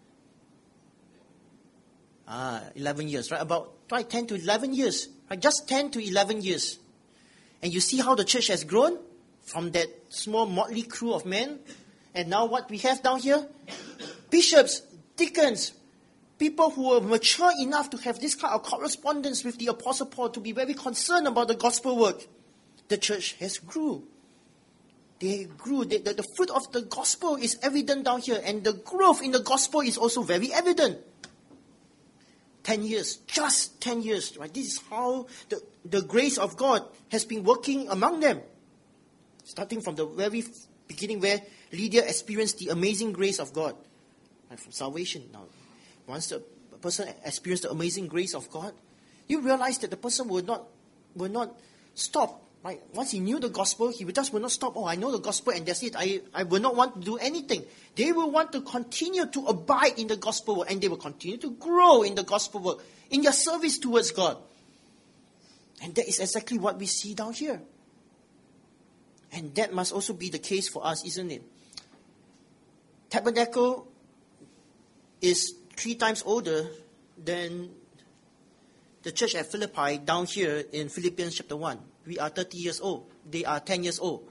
Ah, eleven years, right? About right, ten to eleven years. Right? Just ten to eleven years. And you see how the church has grown? From that small motley crew of men. And now what we have down here? Bishops, deacons, people who are mature enough to have this kind of correspondence with the Apostle Paul, to be very concerned about the gospel work. The church has grew. They grew. They, the, the fruit of the gospel is evident down here. And the growth in the gospel is also very evident. Ten years, just ten years. Right? This is how the, the grace of God has been working among them. Starting from the very beginning where Lydia experienced the amazing grace of God. Right, from salvation. Now, once the person experienced the amazing grace of God, you realize that the person will not will not stop. Right? Once he knew the gospel, he just will not stop. Oh, I know the gospel and that's it. I, I will not want to do anything. They will want to continue to abide in the gospel work, and they will continue to grow in the gospel work, in their service towards God. And that is exactly what we see down here. And that must also be the case for us, isn't it? Tabernacle is three times older than the church at Philippi down here in Philippians chapter one. We are thirty years old. They are ten years old.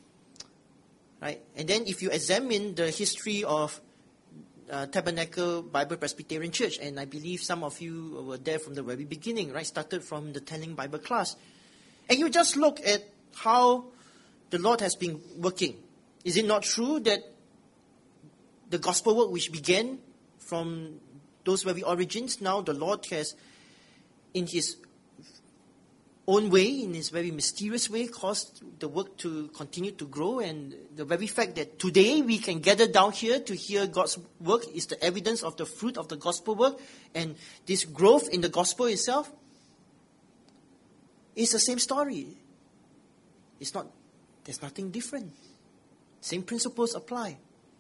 Right? And then if you examine the history of uh, Tabernacle Bible Presbyterian Church, and I believe some of you were there from the very beginning, right? Started from the Telling Bible class. And you just look at how the Lord has been working. Is it not true that the gospel work which began from those very origins, now the Lord has, in His own way, in His very mysterious way, caused the work to continue to grow? And the very fact that today we can gather down here to hear God's work is the evidence of the fruit of the gospel work. And this growth in the gospel itself is the same story. It's not, there's nothing different. Same principles apply.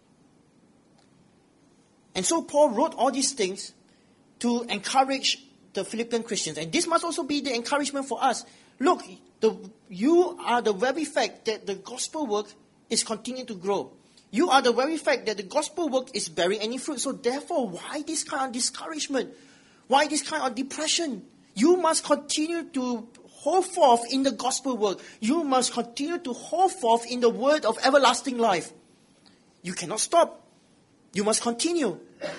And so Paul wrote all these things to encourage the Philippian Christians. And this must also be the encouragement for us. Look, the, you are the very fact that the gospel work is continuing to grow. You are the very fact that the gospel work is bearing any fruit. So therefore, why this kind of discouragement? Why this kind of depression? You must continue to hold forth in the gospel work. You must continue to hold forth in the word of everlasting life. You cannot stop. You must continue.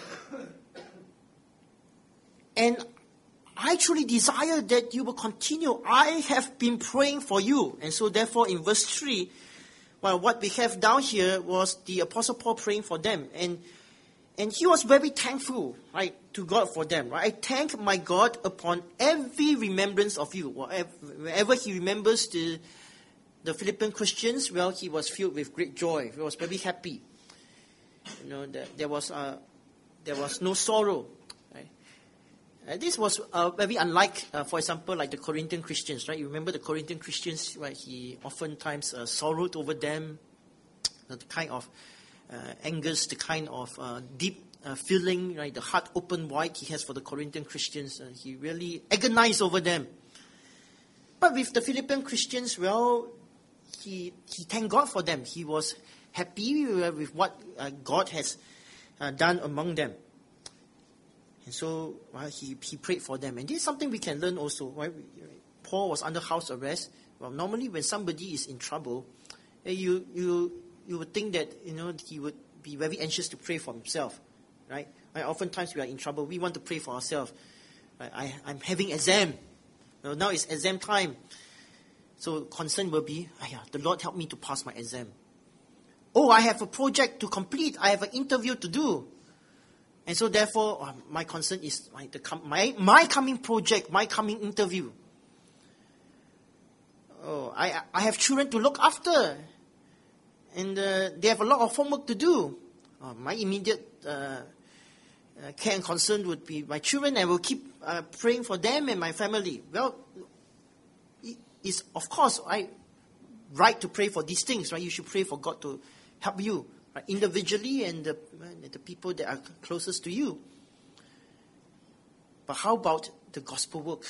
And I truly desire that you will continue. I have been praying for you. And so therefore in verse three, well, what we have down here was the Apostle Paul praying for them. And and he was very thankful, right, to God for them. Right? I thank my God upon every remembrance of you. Wherever he remembers the, the Philippian Christians, well, he was filled with great joy. He was very happy. You know, that there was uh, there was no sorrow. Right? Uh, this was uh, very unlike, uh, for example, like the Corinthian Christians. Right? You remember the Corinthian Christians, right? He oftentimes uh, sorrowed over them, the kind of uh, angers, the kind of uh, deep uh, feeling, right? The heart open wide he has for the Corinthian Christians. Uh, he really agonized over them. But with the Philippian Christians, well, he he thanked God for them. He was happy with what uh, God has uh, done among them. And so well, he, he prayed for them. And this is something we can learn also. Right? Paul was under house arrest. Well, normally when somebody is in trouble, you you you would think that you know he would be very anxious to pray for himself. Right? Right? Oftentimes we are in trouble. We want to pray for ourselves. Right? I, I'm having exam. Well, now it's exam time. So concern will be, oh yeah, the Lord help me to pass my exam. Oh, I have a project to complete. I have an interview to do. And so therefore, oh, my concern is my, the com- my, my coming project, my coming interview. Oh, I, I have children to look after. And uh, they have a lot of homework to do. Oh, my immediate uh, uh, care and concern would be my children. I will keep uh, praying for them and my family. Well, it is of course I right to pray for these things, right? You should pray for God to help you, right? Individually and the, the people that are closest to you. But how about the gospel work?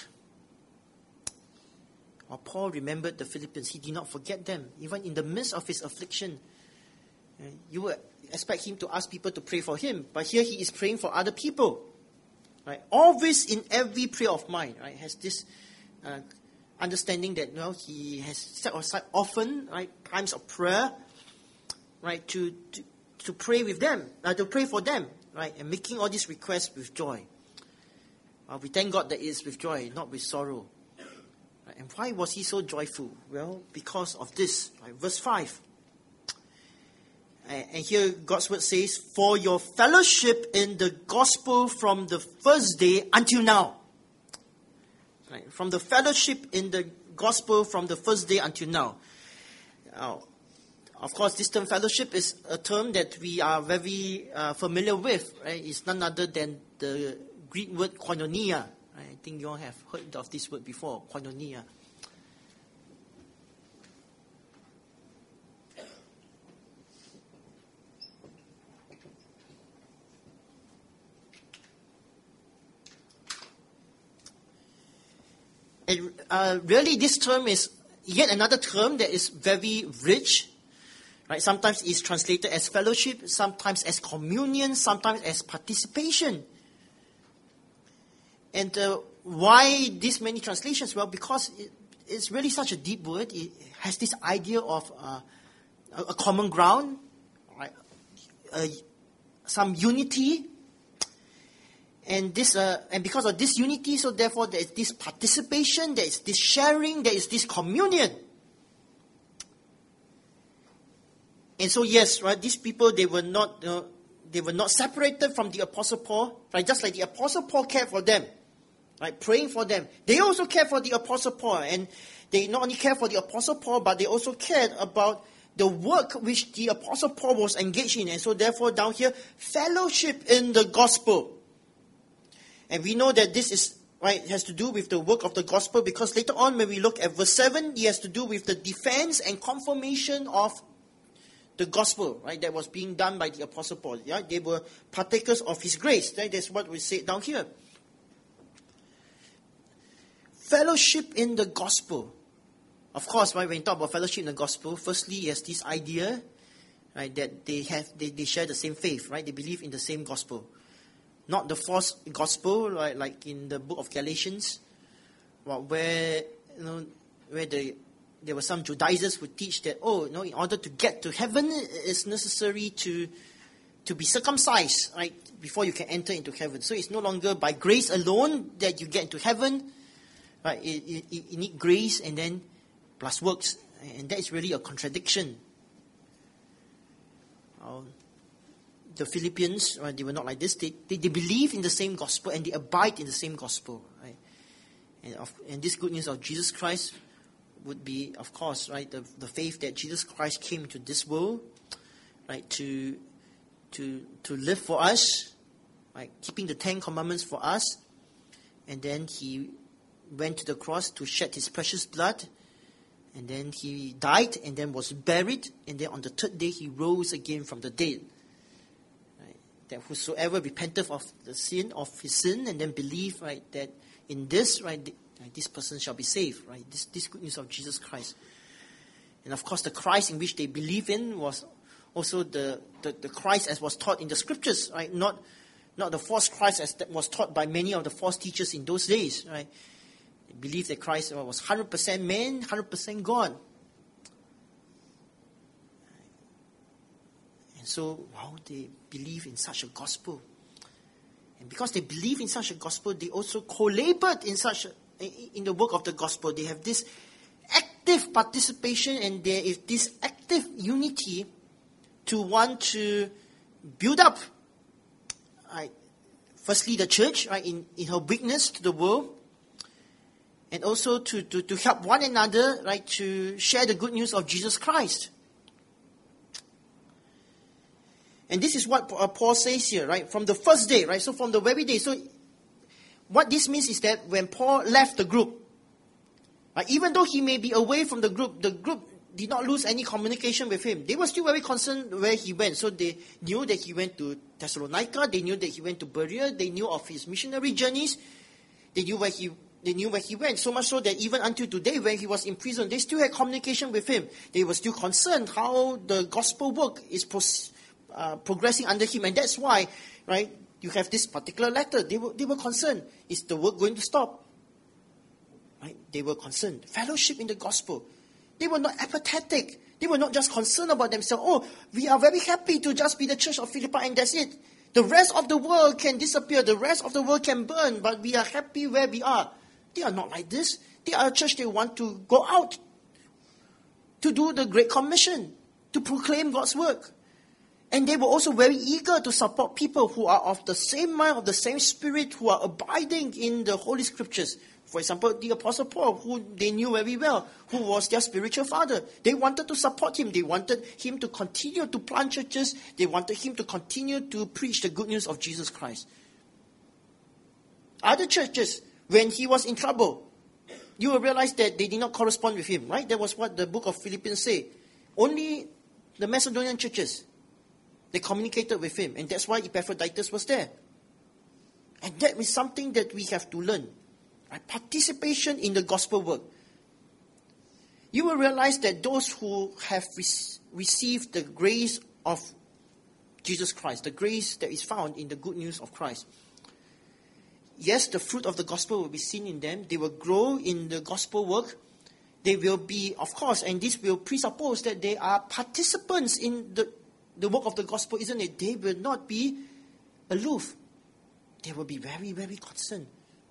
Well, Paul remembered the Philippians. He did not forget them. Even in the midst of his affliction, you would expect him to ask people to pray for him. But here he is praying for other people. Right? Always in every prayer of mine, right, has this uh, understanding that you know, he has set aside often, right, times of prayer, right, to, to, to pray with them, uh, to pray for them, right, and making all these requests with joy. Uh, we thank God that it is with joy, not with sorrow. Right? And why was he so joyful? Well, because of this, right, verse five. Uh, and here God's word says, for your fellowship in the gospel from the first day until now. Right? From the fellowship in the gospel from the first day until now. Now, of course, this term fellowship is a term that we are very uh, familiar with. Right? It's none other than the Greek word koinonia. Right? I think you all have heard of this word before, koinonia. And, uh, really, this term is yet another term that is very rich. Right? Sometimes it's translated as fellowship, sometimes as communion, sometimes as participation. And uh, why these many translations? Well, because it, it's really such a deep word. It has this idea of uh, a, a common ground, right? uh, some unity. And this, uh, and because of this unity, so therefore there is this participation, there is this sharing, there is this communion. And so yes, right, these people, they were not, uh, they were not separated from the Apostle Paul, right? Just like the Apostle Paul cared for them, right? Praying for them. They also cared for the Apostle Paul, and they not only cared for the Apostle Paul, but they also cared about the work which the Apostle Paul was engaged in. And so therefore down here, fellowship in the gospel. And we know that this is, right, it has to do with the work of the gospel, because later on when we look at verse seven, it has to do with the defense and confirmation of the gospel, right, that was being done by the Apostle Paul. Yeah? They were partakers of his grace. Right? That's what we say down here. Fellowship in the gospel. Of course, right, when you talk about fellowship in the gospel, firstly, it has this idea, right, that they have they, they share the same faith, right? They believe in the same gospel. Not the false gospel, right, like in the book of Galatians, well, where you know, where the, there were some Judaizers who teach that, oh, you know, in order to get to heaven, it's necessary to to be circumcised, right, before you can enter into heaven. So it's no longer by grace alone that you get into heaven, right? You, you, you need grace and then plus works, and that is really a contradiction. Uh, the Philippians, right, they were not like this. They, they they believe in the same gospel and they abide in the same gospel, right? And of, and this good news of Jesus Christ would be, of course, right, the the faith that Jesus Christ came to this world, right, to to to live for us, right, keeping the Ten Commandments for us, and then he went to the cross to shed his precious blood, and then he died, and then was buried, and then on the third day he rose again from the dead. Right? That whosoever repenteth of the sin of his sin, and then believe, right, that in this, right, th- this person shall be saved. Right? This this good news of Jesus Christ, and of course the Christ in which they believe in was also the, the, the Christ as was taught in the scriptures, right? Not not the false Christ as that was taught by many of the false teachers in those days, right? They believed that Christ was one hundred percent man, one hundred percent God. And so, wow, they believe in such a gospel. And because they believe in such a gospel, they also co-labored in such a, in the work of the gospel. They have this active participation, and there is this active unity to want to build up, right, firstly the church, right, in, in her witness to the world, and also to, to, to help one another, right, to share the good news of Jesus Christ. And this is what Paul says here, right, from the first day, right, so from the very day. So what this means is that when Paul left the group, right, even though he may be away from the group, the group did not lose any communication with him. They were still very concerned where he went. So they knew that he went to Thessalonica. They knew that he went to Berea. They knew of his missionary journeys. They knew where he they knew where he went. So much so that even until today, when he was in prison, they still had communication with him. They were still concerned how the gospel work is pro- uh, progressing under him, and that's why, right, you have this particular letter. They were they were concerned. Is the work going to stop? Right? They were concerned. Fellowship in the gospel. They were not apathetic. They were not just concerned about themselves. Oh, we are very happy to just be the church of Philippi and that's it. The rest of the world can disappear. The rest of the world can burn. But we are happy where we are. They are not like this. They are a church. They want to go out to do the Great Commission, to proclaim God's work. And they were also very eager to support people who are of the same mind, of the same spirit, who are abiding in the Holy Scriptures. For example, the Apostle Paul, who they knew very well, who was their spiritual father. They wanted to support him. They wanted him to continue to plant churches. They wanted him to continue to preach the good news of Jesus Christ. Other churches, when he was in trouble, you will realize that they did not correspond with him, right? That was what the book of Philippians say. Only the Macedonian churches, they communicated with him. And that's why Epaphroditus was there. And that is something that we have to learn. Right? Participation in the gospel work. You will realize that those who have re- received the grace of Jesus Christ, the grace that is found in the good news of Christ, yes, the fruit of the gospel will be seen in them. They will grow in the gospel work. They will be, of course, and this will presuppose that they are participants in the, the work of the gospel, isn't it? They will not be aloof. They will be very, very concerned.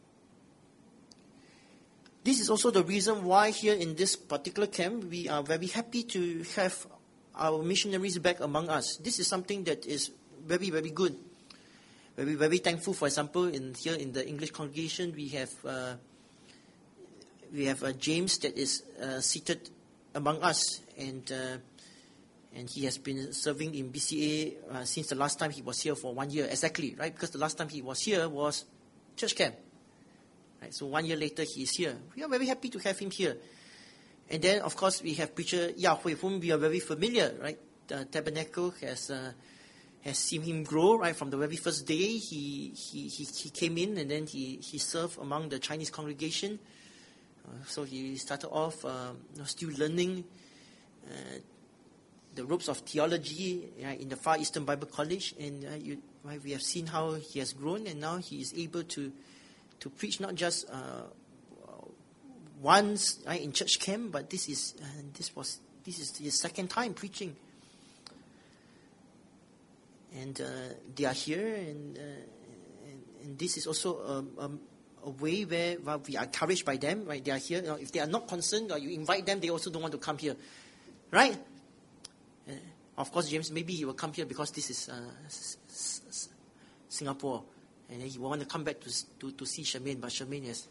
This is also the reason why here in this particular camp, we are very happy to have our missionaries back among us. This is something that is very, very good. Very, very thankful. For example, in here in the English congregation, we have uh, we have uh, James that is uh, seated among us, and uh, and he has been serving in B C A uh, since the last time he was here for one year exactly, right? Because the last time he was here was church camp. Right, so one year later, he is here. We are very happy to have him here. And then, of course, we have preacher Yahweh, whom we are very familiar, right? The Tabernacle has uh, has seen him grow, right? From the very first day, he he he, he came in, and then he, he served among the Chinese congregation. Uh, so he started off um, still learning uh, the ropes of theology right, in the Far Eastern Bible College. And uh, you, right, we have seen how he has grown, and now he is able to to preach not just uh, once right, in church camp, but this is uh, this was this is his second time preaching. And uh, they are here, and, uh, and and this is also a, a, a way where well, we are encouraged by them. Right, they are here. You know, if they are not concerned, or you invite them, they also don't want to come here, right? Uh, of course, James, maybe he will come here because this is uh, s- s- s- Singapore, and he will want to come back to to, to see Charmaine, but Charmaine has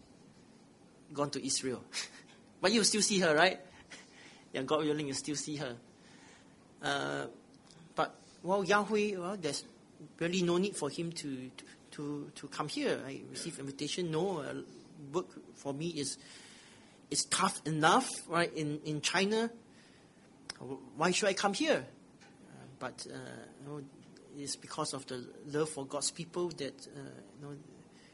gone to Israel. But you still see her, right? Yeah, God willing, you still see her. Uh, but well, Yahweh, well, there's really no need for him to to to, to come here. I receive invitation. No, uh, work for me is is tough enough, right? In in China, why should I come here? Uh, but uh, you know, it's because of the love for God's people that uh, you know.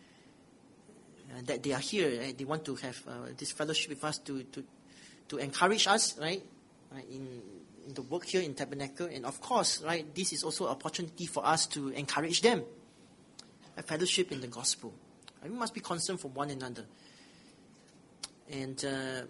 Uh, that they are here, right? They want to have uh, this fellowship with us to to, to encourage us, right? right? In in the work here in Tabernacle, and of course, right, this is also an opportunity for us to encourage them. A fellowship in the gospel. And we must be concerned for one another. And uh,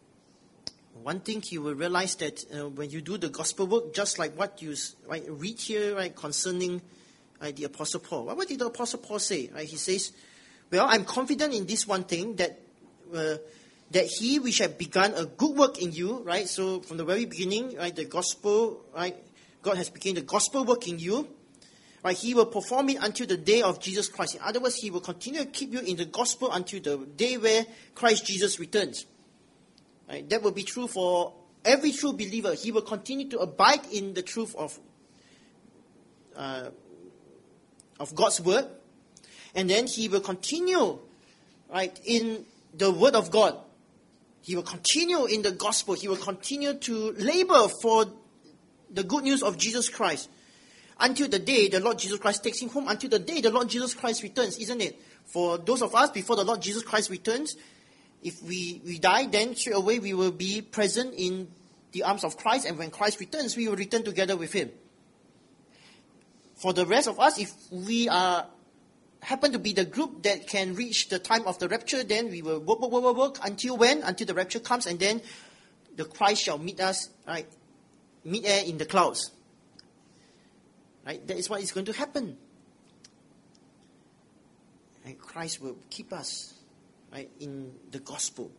one thing you will realize that uh, when you do the gospel work, just like what you right, read here, right, concerning right, the Apostle Paul. What, what did the Apostle Paul say? Right? He says, well, I'm confident in this one thing, that uh, that he which have begun a good work in you, right? So from the very beginning, right, the gospel, right, God has begun the gospel work in you, right? He will perform it until the day of Jesus Christ. In other words, he will continue to keep you in the gospel until the day where Christ Jesus returns. Right? That will be true for every true believer. He will continue to abide in the truth of uh, of God's word. And then he will continue, right, in the word of God. He will continue in the gospel. He will continue to labor for the good news of Jesus Christ until the day the Lord Jesus Christ takes him home, until the day the Lord Jesus Christ returns, isn't it? For those of us, before the Lord Jesus Christ returns, if we, we die, then straight away we will be present in the arms of Christ, and when Christ returns, we will return together with him. For the rest of us, if we are happen to be the group that can reach the time of the rapture, then we will work, work, work, work, work until when? Until the rapture comes, and then the Christ shall meet us, right, mid-air in the clouds. Right? That is what is going to happen. And Christ will keep us, right, in the gospel.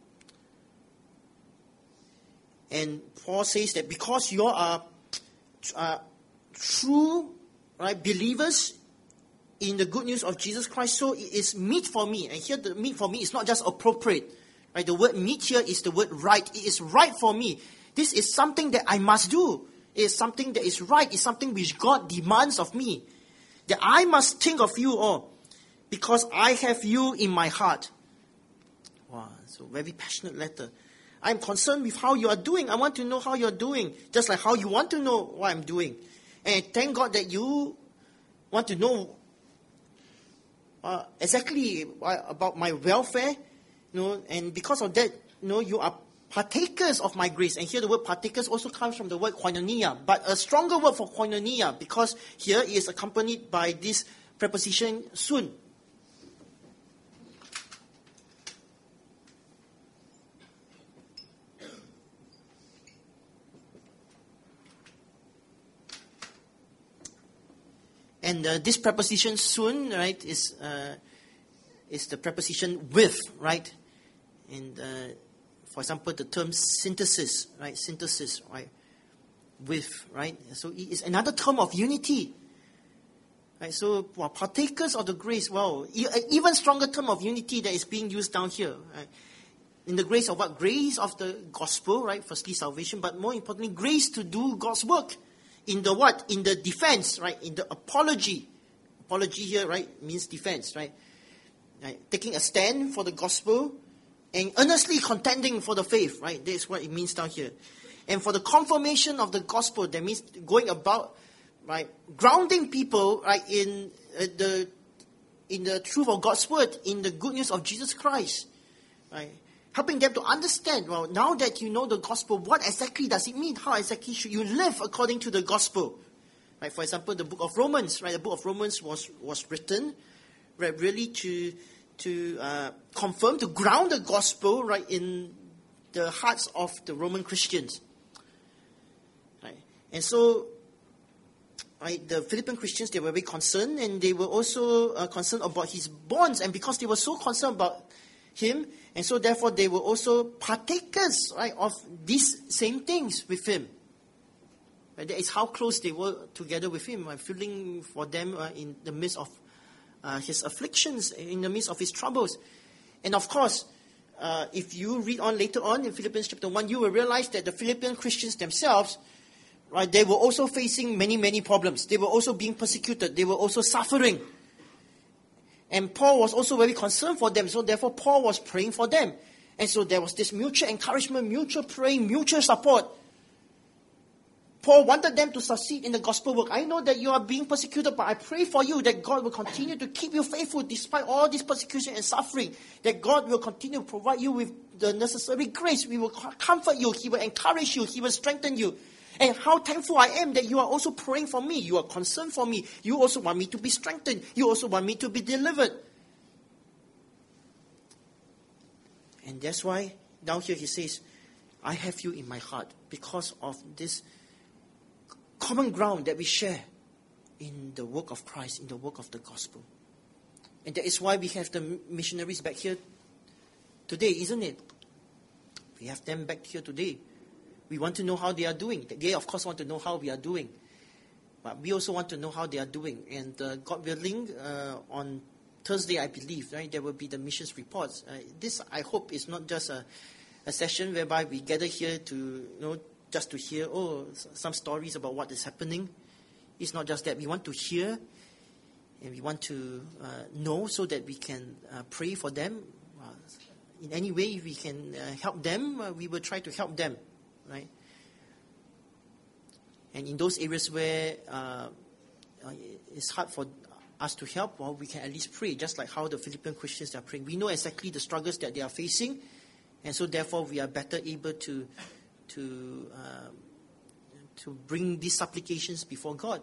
And Paul says that because you are uh, true, right, believers in the good news of Jesus Christ, so it is meet for me. And here the meet for me is not just appropriate. Right? The word meet here is the word right. It is right for me. This is something that I must do. It is something that is right. It's something which God demands of me. That I must think of you all, because I have you in my heart. Wow, so very passionate letter. I'm concerned with how you are doing. I want to know how you are doing, just like how you want to know what I'm doing. And thank God that you want to know Uh, exactly uh, about my welfare, you know, and because of that, you know, you are partakers of my grace. And here the word partakers also comes from the word koinonia, but a stronger word for koinonia, because here it is accompanied by this preposition soon. And uh, this preposition soon, right, is uh, is the preposition with, right? And uh, for example, the term synthesis, right? Synthesis, right? With, right? So it is another term of unity. Right? So well, partakers of the grace, well, even stronger term of unity that is being used down here. Right? In the grace of what? Grace of the gospel, right? Firstly, salvation, but more importantly, grace to do God's work. In the what? In the defense, right? In the apology. Apology here, right, means defense, right? right? Taking a stand for the gospel and earnestly contending for the faith, right? That is what it means down here. And for the confirmation of the gospel, that means going about, right, grounding people, right, in uh, the in the truth of God's word, in the good news of Jesus Christ, right? Helping them to understand, well, now that you know the gospel, what exactly does it mean? How exactly should you live according to the gospel? Right, for example, the book of Romans, right? The book of Romans was, was written, right, really to to uh, confirm, to ground the gospel, right, in the hearts of the Roman Christians. Right? And so, right, the Philippian Christians, they were very concerned, and they were also uh, concerned about his bonds. And because they were so concerned about him, and so therefore they were also partakers, right, of these same things with him. Right? That is how close they were together with him, right, feeling for them uh, in the midst of uh, his afflictions, in the midst of his troubles. And of course, uh, if you read on later on in Philippians chapter one, you will realize that the Philippian Christians themselves, right, they were also facing many, many problems. They were also being persecuted. They were also suffering. And Paul was also very concerned for them. So therefore, Paul was praying for them. And so there was this mutual encouragement, mutual praying, mutual support. Paul wanted them to succeed in the gospel work. I know that you are being persecuted, but I pray for you that God will continue to keep you faithful despite all this persecution and suffering. That God will continue to provide you with the necessary grace. We will comfort you. He will encourage you. He will strengthen you. And how thankful I am that you are also praying for me. You are concerned for me. You also want me to be strengthened. You also want me to be delivered. And that's why down here he says, I have you in my heart because of this common ground that we share in the work of Christ, in the work of the gospel. And that is why we have the missionaries back here today, isn't it? We have them back here today. We want to know how they are doing. They, of course, want to know how we are doing. But we also want to know how they are doing. And uh, God willing, uh, on Thursday, I believe, right, there will be the missions reports. Uh, this, I hope, is not just a, a session whereby we gather here to, you know, just to hear, oh, some stories about what is happening. It's not just that. We want to hear and we want to uh, know so that we can uh, pray for them. Uh, in any way we can uh, help them, uh, we will try to help them. Right? And in those areas where uh, uh, it's hard for us to help, well, we can at least pray, just like how the Philippian Christians are praying. We know exactly the struggles that they are facing, and so therefore we are better able to to um, to bring these supplications before God.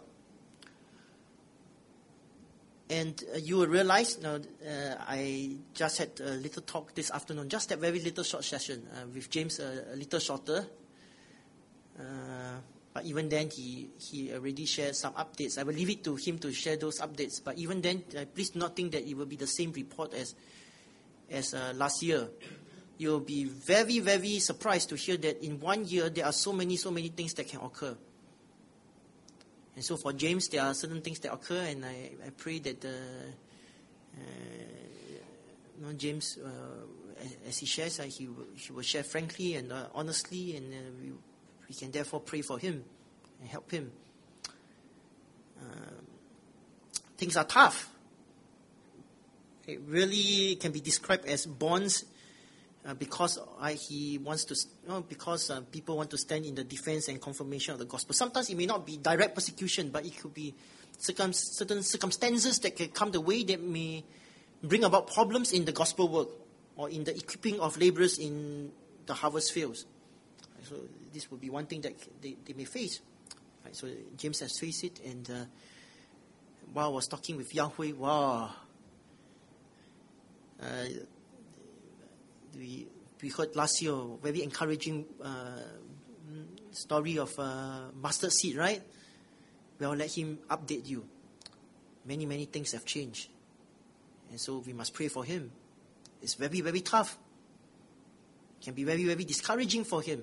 And uh, you will realize, now, uh, I just had a little talk this afternoon, just that very little short session uh, with James, uh, a little shorter. Uh, but even then, he, he already shared some updates. I will leave it to him to share those updates. But even then, uh, please do not think that it will be the same report as as uh, last year. You will be very, very surprised to hear that in one year, there are so many, so many things that can occur. And so for James, there are certain things that occur, and I, I pray that uh, uh, you know, James, uh, as he shares, uh, he, will, he will share frankly and uh, honestly, and uh, we, we can therefore pray for him and help him. Uh, things are tough. It really can be described as bonds uh, because uh, he wants to, you know, because uh, people want to stand in the defense and confirmation of the gospel. Sometimes it may not be direct persecution, but it could be circum- certain circumstances that can come the way that may bring about problems in the gospel work or in the equipping of laborers in the harvest fields. So this will be one thing that they, they may face. Right, so James has faced it, and uh, while I was talking with Yahweh, wow, uh, we we heard last year a very encouraging uh, story of uh, mustard seed, right? Well, let him update you. Many, many things have changed. And so we must pray for him. It's very, very tough. It can be very, very discouraging for him.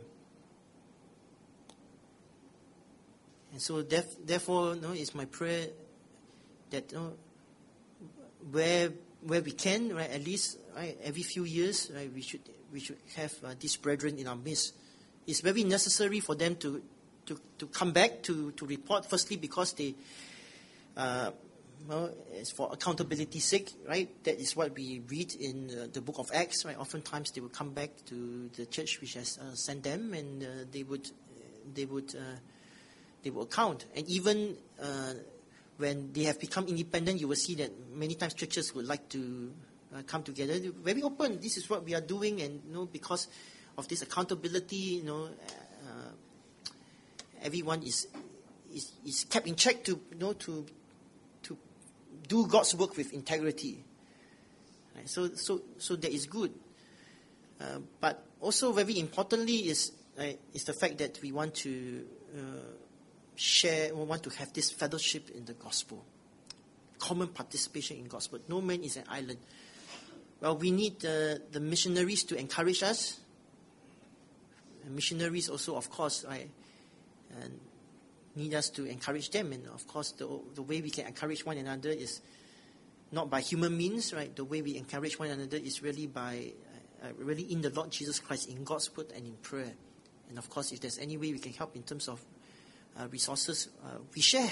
And so def- therefore, you know, it's my prayer that, you know, where where we can, right, at least right, every few years, right, we should we should have uh, these brethren in our midst. It's very necessary for them to to, to come back to, to report. Firstly, because they, uh, well, it's for accountability's sake, right? That is what we read in uh, the book of Acts, right? Oftentimes they would come back to the church which has uh, sent them, and uh, they would they would. Uh, They will account. And even uh, when they have become independent, you will see that many times churches would like to uh, come together. They're very open. This is what we are doing, and you know, because of this accountability, you know, uh, everyone is, is is kept in check to you know to to do God's work with integrity. Right? So, so, so that is good. Uh, but also very importantly is uh, is the fact that we want to uh, share, we want to have this fellowship in the gospel, common participation in gospel. No man is an island. Well, we need uh, the missionaries to encourage us. And missionaries also, of course, right, and need us to encourage them. And of course, the the way we can encourage one another is not by human means, right? The way we encourage one another is really by uh, really in the Lord Jesus Christ, in God's word and in prayer. And of course, if there's any way we can help in terms of uh, resources, uh, we share.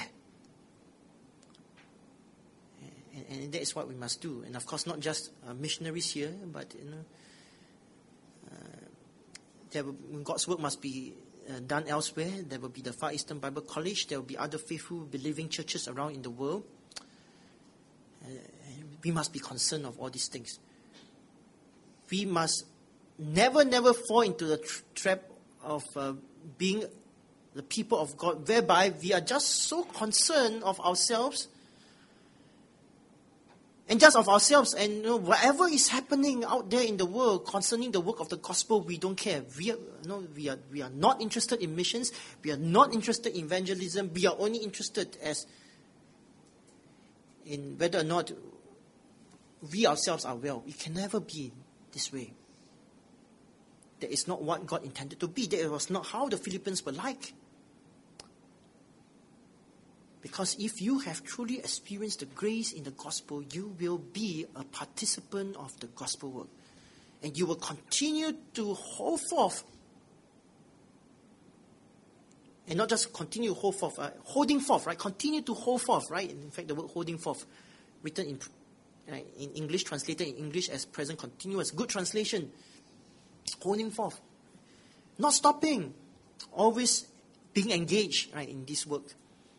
And, and that is what we must do. And of course, not just uh, missionaries here, but you know, uh, there will, God's work must be uh, done elsewhere. There will be the Far Eastern Bible College. There will be other faithful, believing churches around in the world. Uh, we must be concerned of all these things. We must never, never fall into the tra- trap of uh, being the people of God, whereby we are just so concerned of ourselves and just of ourselves, and you know, whatever is happening out there in the world concerning the work of the gospel, we don't care. We are, you know, we are, we are not interested in missions. We are not interested in evangelism. We are only interested as in whether or not we ourselves are well. It can never be this way. That is not what God intended to be. That was not how the Philippians were like. Because if you have truly experienced the grace in the gospel, you will be a participant of the gospel work. And you will continue to hold forth. And not just continue to hold forth, uh, holding forth, right? Continue to hold forth, right? In fact, the word holding forth, written in, uh, in English, translated in English as present continuous. Good translation. Holding forth. Not stopping. Always being engaged, right, in this work.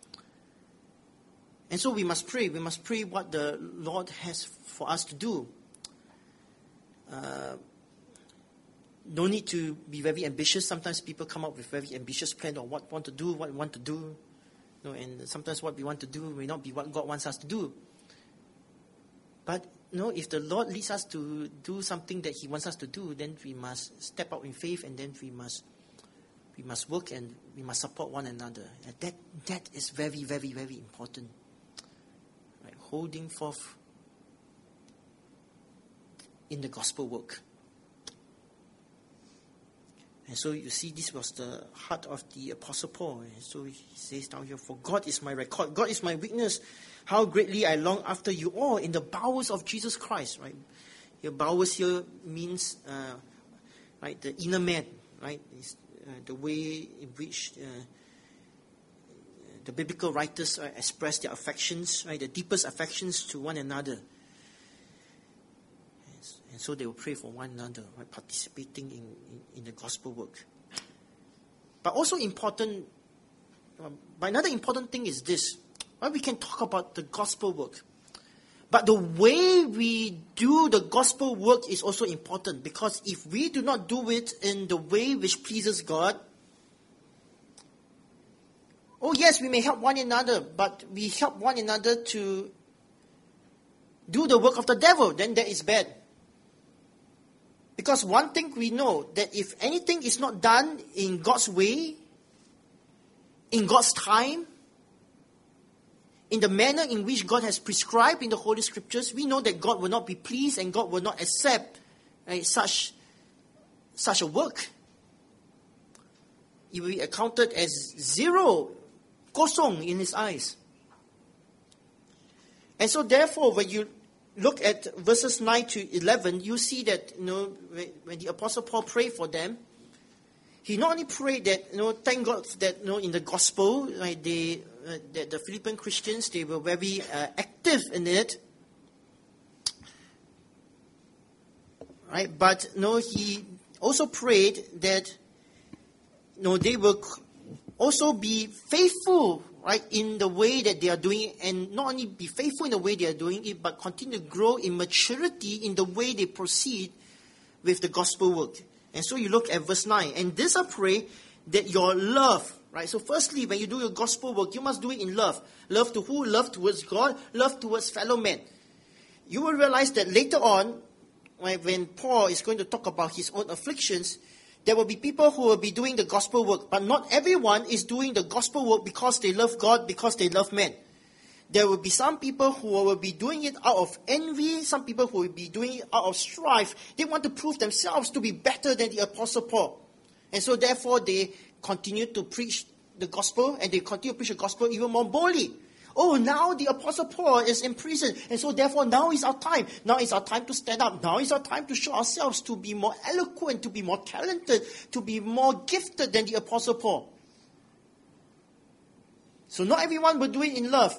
And so we must pray. We must pray what the Lord has for us to do. Uh, no need to be very ambitious. Sometimes people come up with very ambitious plans on what want to do, what want to do. You know, and sometimes what we want to do may not be what God wants us to do. But you know, if the Lord leads us to do something that He wants us to do, then we must step out in faith, and then we must we must work and we must support one another. And that that is very, very, very important. Right? Holding forth in the gospel work. And so you see, this was the heart of the Apostle Paul. And so he says down here, "For God is my record, God is my witness, how greatly I long after you all in the bowels of Jesus Christ." Right? Your bowels here means uh, right, the inner man, right? It's, uh, the way in which uh, the biblical writers uh, express their affections, right? The deepest affections to one another. And so they will pray for one another, right? Participating in, in, in the gospel work. But also important, um, but another important thing is this. Right? We can talk about the gospel work. But the way we do the gospel work is also important, because if we do not do it in the way which pleases God, oh yes, we may help one another, but we help one another to do the work of the devil, then that is bad. Because one thing we know, that if anything is not done in God's way, in God's time, in the manner in which God has prescribed in the Holy Scriptures, we know that God will not be pleased and God will not accept right, such, such a work. It will be accounted as zero, kosong in His eyes. And so therefore, when you look at verses nine to eleven, you see that, you know, when the Apostle Paul prayed for them, he not only prayed that, you know, thank God that, you know, in the gospel, right, they, uh, that the Philippian Christians, they were very uh, active in it, right? But, you know, he also prayed that, you know, they will also be faithful, right, in the way that they are doing it, and not only be faithful in the way they are doing it, but continue to grow in maturity in the way they proceed with the gospel work. And so you look at verse nine, and this I pray that your love, right? So firstly, when you do your gospel work, you must do it in love. Love to who? Love towards God, love towards fellow men. you will realize that later on, when Paul is going to talk about his own afflictions, there will be people who will be doing the gospel work. But not everyone is doing the gospel work because they love God, because they love men. There will be some people who will be doing it out of envy, some people who will be doing it out of strife. They want to prove themselves to be better than the Apostle Paul. And so therefore they continue to preach the gospel, and they continue to preach the gospel even more boldly. Oh, now the Apostle Paul is in prison, and so therefore now is our time. Now is our time to stand up. Now is our time to show ourselves to be more eloquent, to be more talented, to be more gifted than the Apostle Paul. So not everyone will do it in love.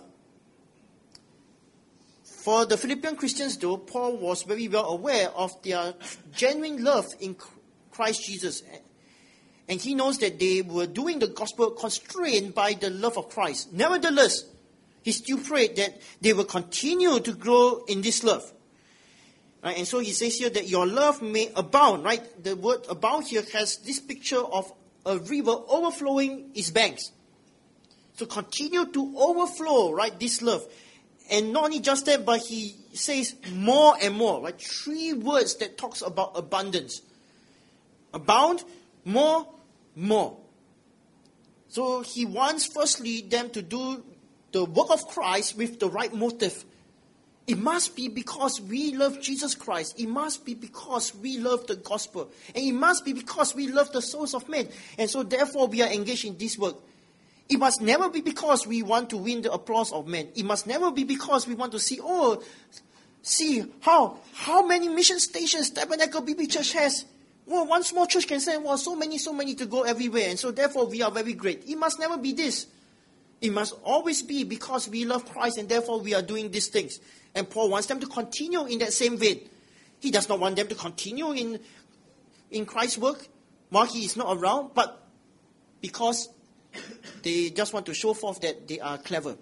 For the Philippian Christians, though, Paul was very well aware of their genuine love in Christ Jesus. And he knows that they were doing the gospel constrained by the love of Christ. Nevertheless, he still prayed that they will continue to grow in this love. Right? And so he says here that your love may abound. Right? The word abound here has this picture of a river overflowing its banks. So continue to overflow, right, this love. And not only just that, but he says more and more. Right? Three words that talks about abundance. Abound, more, more. So he wants firstly them to do the work of Christ with the right motive. It must be because we love Jesus Christ. It must be because we love the gospel. And it must be because we love the souls of men. And so therefore we are engaged in this work. It must never be because we want to win the applause of men. It must never be because we want to see, oh, see how how many mission stations Tabernacle B B Church has. Well, one small church can send, well, so many, so many to go everywhere. And so therefore we are very great. It must never be this. It must always be because we love Christ and therefore we are doing these things. And Paul wants them to continue in that same vein. He does not want them to continue in, in Christ's work while he is not around, but because they just want to show forth that they are clever.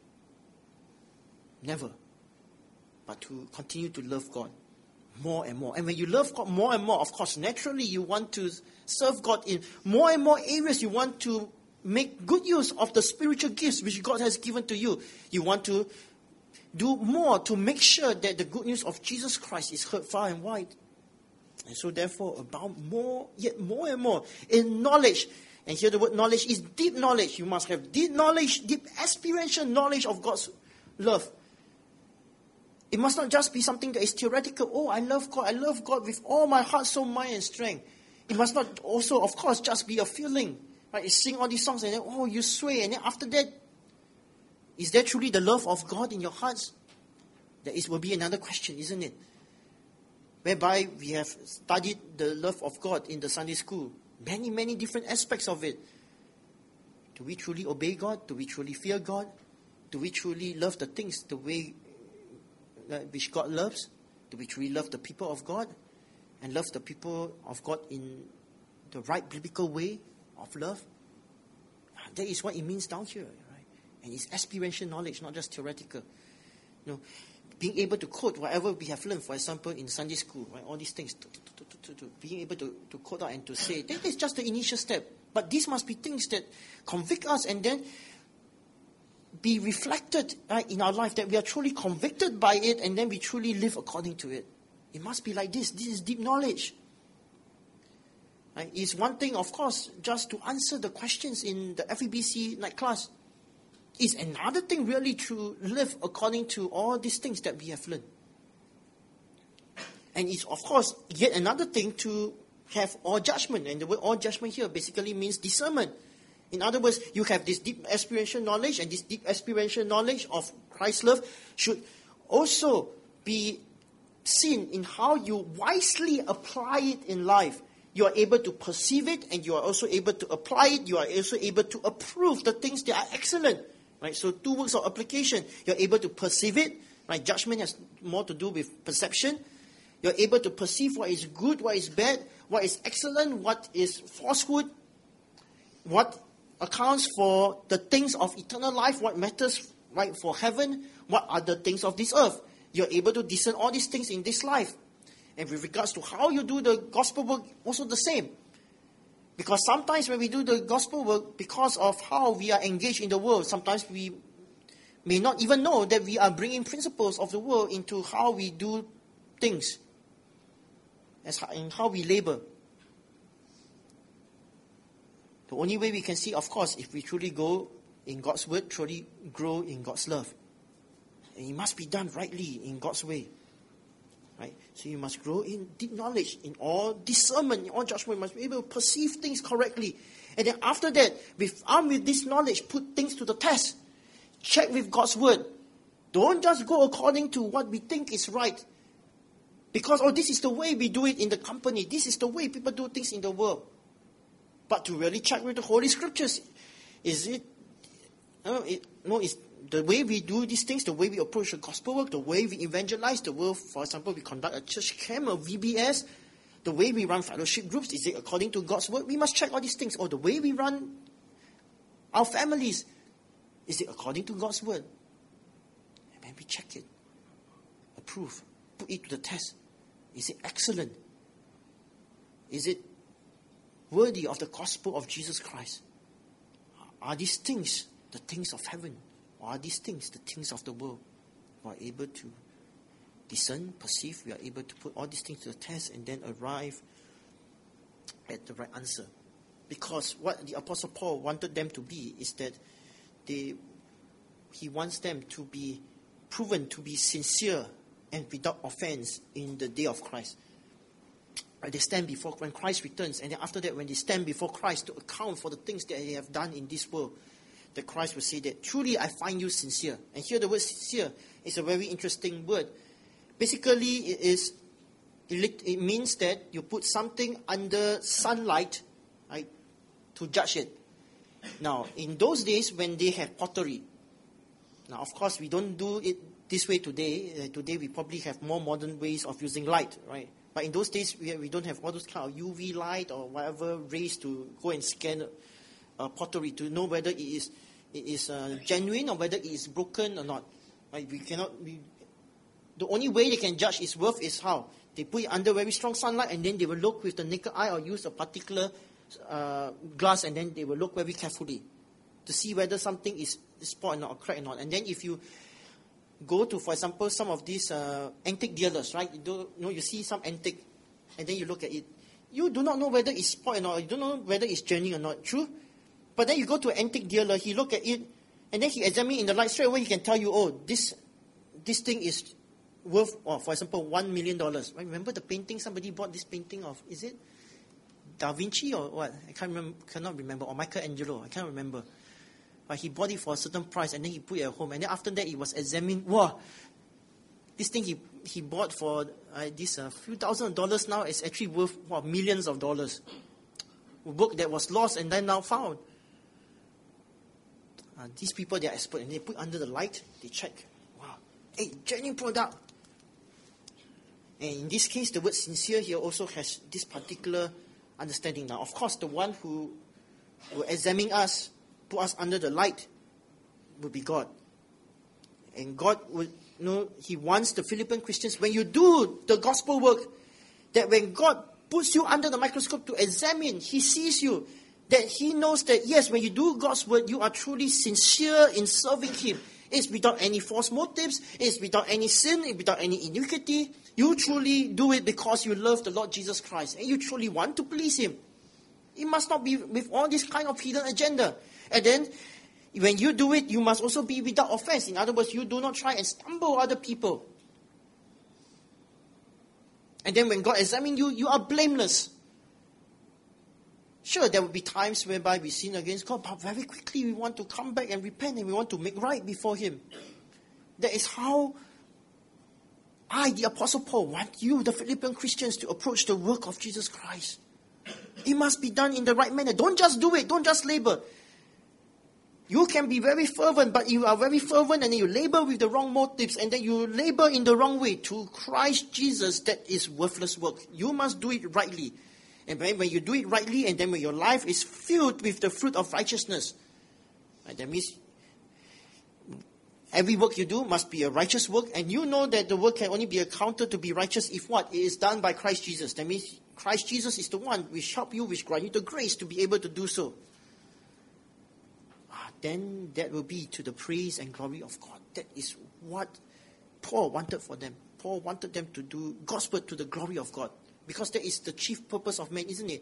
Never. But to continue to love God more and more. And when you love God more and more, of course, naturally you want to serve God in more and more areas. You want to make good use of the spiritual gifts which God has given to you. You want to do more to make sure that the good news of Jesus Christ is heard far and wide. And so therefore, abound more, yet more and more in knowledge. And here the word knowledge is deep knowledge. You must have deep knowledge, deep experiential knowledge of God's love. It must not just be something that is theoretical. Oh, I love God. I love God with all my heart, soul, mind, and strength. It must not also, of course, just be a feeling. Right? You sing all these songs and then, oh, you sway. And then after that, is there truly the love of God in your hearts? That is, will be another question, isn't it? Whereby we have studied the love of God in the Sunday school. Many, many different aspects of it. Do we truly obey God? Do we truly fear God? Do we truly love the things the way uh, which God loves? Do we truly love the people of God? And love the people of God in the right biblical way of love? That is what it means down here. Right? And it's experiential knowledge, not just theoretical. You know, being able to quote whatever we have learned, for example, in Sunday school, right? All these things, to, to, to, to, to, being able to, to quote out and to say, that is just the initial step. But these must be things that convict us and then be reflected right, in our life, that we are truly convicted by it and then we truly live according to it. It must be like this. This is deep knowledge. Right? It's one thing, of course, just to answer the questions in the F E B C night class. It's another thing really to live according to all these things that we have learned. And it's, of course, yet another thing to have all judgment. And the word all judgment here basically means discernment. In other words, you have this deep experiential knowledge, and this deep experiential knowledge of Christ's love should also be seen in how you wisely apply it in life. You are able to perceive it, and you are also able to apply it. You are also able to approve the things that are excellent. Right? So two works of application. You're able to perceive it. Right? Judgment has more to do with perception. You're able to perceive what is good, what is bad, what is excellent, what is falsehood, what accounts for the things of eternal life, what matters right for heaven, what are the things of this earth. You're able to discern all these things in this life. And with regards to how you do the gospel work, also the same. Because sometimes when we do the gospel work, because of how we are engaged in the world, sometimes we may not even know that we are bringing principles of the world into how we do things, as in how we labor. The only way we can see, of course, if we truly go in God's word, truly grow in God's love. And it must be done rightly in God's way. Right? So you must grow in deep knowledge, in all discernment, in all judgment. You must be able to perceive things correctly. And then after that, with armed with this knowledge, put things to the test. Check with God's word. Don't just go according to what we think is right. Because, oh, this is the way we do it in the company. This is the way people do things in the world. But to really check with the Holy Scriptures, is it, no, it, no, it's the way we do these things, the way we approach the gospel work, the way we evangelize the world. For example, we conduct a church camp, a V B S, the way we run fellowship groups, is it according to God's word? We must check all these things. Or the way we run our families, is it according to God's word? And then we check it, approve, put it to the test. Is it excellent? Is it worthy of the gospel of Jesus Christ? Are these things the things of heaven? Or are these things the things of the world? We are able to discern, perceive, we are able to put all these things to the test and then arrive at the right answer. Because what the Apostle Paul wanted them to be is that they, he wants them to be proven to be sincere and without offense in the day of Christ. They stand before, when Christ returns, and then after that, when they stand before Christ to account for the things that they have done in this world, that Christ will say that, truly I find you sincere. And here the word sincere is a very interesting word. Basically, it is it means that you put something under sunlight, right, to judge it. Now, in those days when they have pottery, now of course we don't do it this way today. Uh, today we probably have more modern ways of using light, right? But in those days, we, we don't have all those kind of U V light or whatever rays to go and scan uh, pottery to know whether it is it is uh, genuine or whether it is broken or not. Right? We cannot. We, the only way they can judge its worth is how they put it under very strong sunlight, and then they will look with the naked eye or use a particular uh, glass, and then they will look very carefully to see whether something is spoiled or not or cracked or not. And then if you go to, for example, some of these uh, antique dealers, right? You, do, you know, you see some antique, and then you look at it. You do not know whether it's spoiled or not. You don't know whether it's genuine or not. True? But then you go to an antique dealer, he look at it, and then he examine in the light. Straight away, he can tell you, oh, this this thing is worth, oh, for example, one million dollars. Right? Remember the painting? Somebody bought this painting of, is it Da Vinci or what? I can't remember, cannot remember. Or Michelangelo. I can't remember. But he bought it for a certain price, and then he put it at home. And then after that, it was examined. Wow, this thing he he bought for uh, this uh, few thousand dollars now is actually worth wow, millions of dollars. A book that was lost and then now found. Uh, these people, they are expert, and they put under the light, they check. Wow, hey, genuine product. And in this case, the word sincere here also has this particular understanding. Now, of course, the one who will examine us, put us under the light, will be God. And God will, you know, He wants the Philippian Christians, when you do the gospel work, that when God puts you under the microscope to examine, He sees you, that He knows that, yes, when you do God's word, you are truly sincere in serving Him. It's without any false motives, it's without any sin, it's without any iniquity. You truly do it because you love the Lord Jesus Christ, and you truly want to please Him. It must not be with all this kind of hidden agenda. And then, when you do it, you must also be without offense. In other words, you do not try and stumble other people. And then when God examines you, you are blameless. Sure, there will be times whereby we sin against God, but very quickly we want to come back and repent, and we want to make right before Him. That is how I, the Apostle Paul, want you, the Philippian Christians, to approach the work of Jesus Christ. It must be done in the right manner. Don't just do it. Don't just labor. You can be very fervent, but you are very fervent and then you labor with the wrong motives, and then you labor in the wrong way to Christ Jesus. That is worthless work. You must do it rightly. And when you do it rightly, and then when your life is filled with the fruit of righteousness, right, that means every work you do must be a righteous work, and you know that the work can only be accounted to be righteous if what? It is done by Christ Jesus. That means Christ Jesus is the one which help you, which grant you the grace to be able to do so. then that will be to the praise and glory of God. That is what Paul wanted for them. Paul wanted them to do God's word to the glory of God. Because that is the chief purpose of man, isn't it?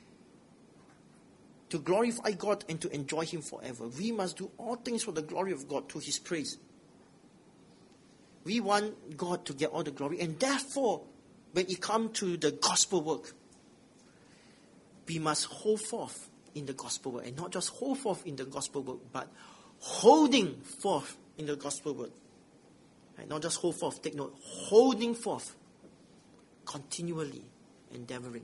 To glorify God and to enjoy Him forever. We must do all things for the glory of God, to His praise. We want God to get all the glory. And therefore, when it comes to the gospel work, we must hold forth in the gospel work. And not just hold forth in the gospel work, but holding forth in the gospel work. Right? Not just hold forth, take note. Holding forth. Continually endeavoring.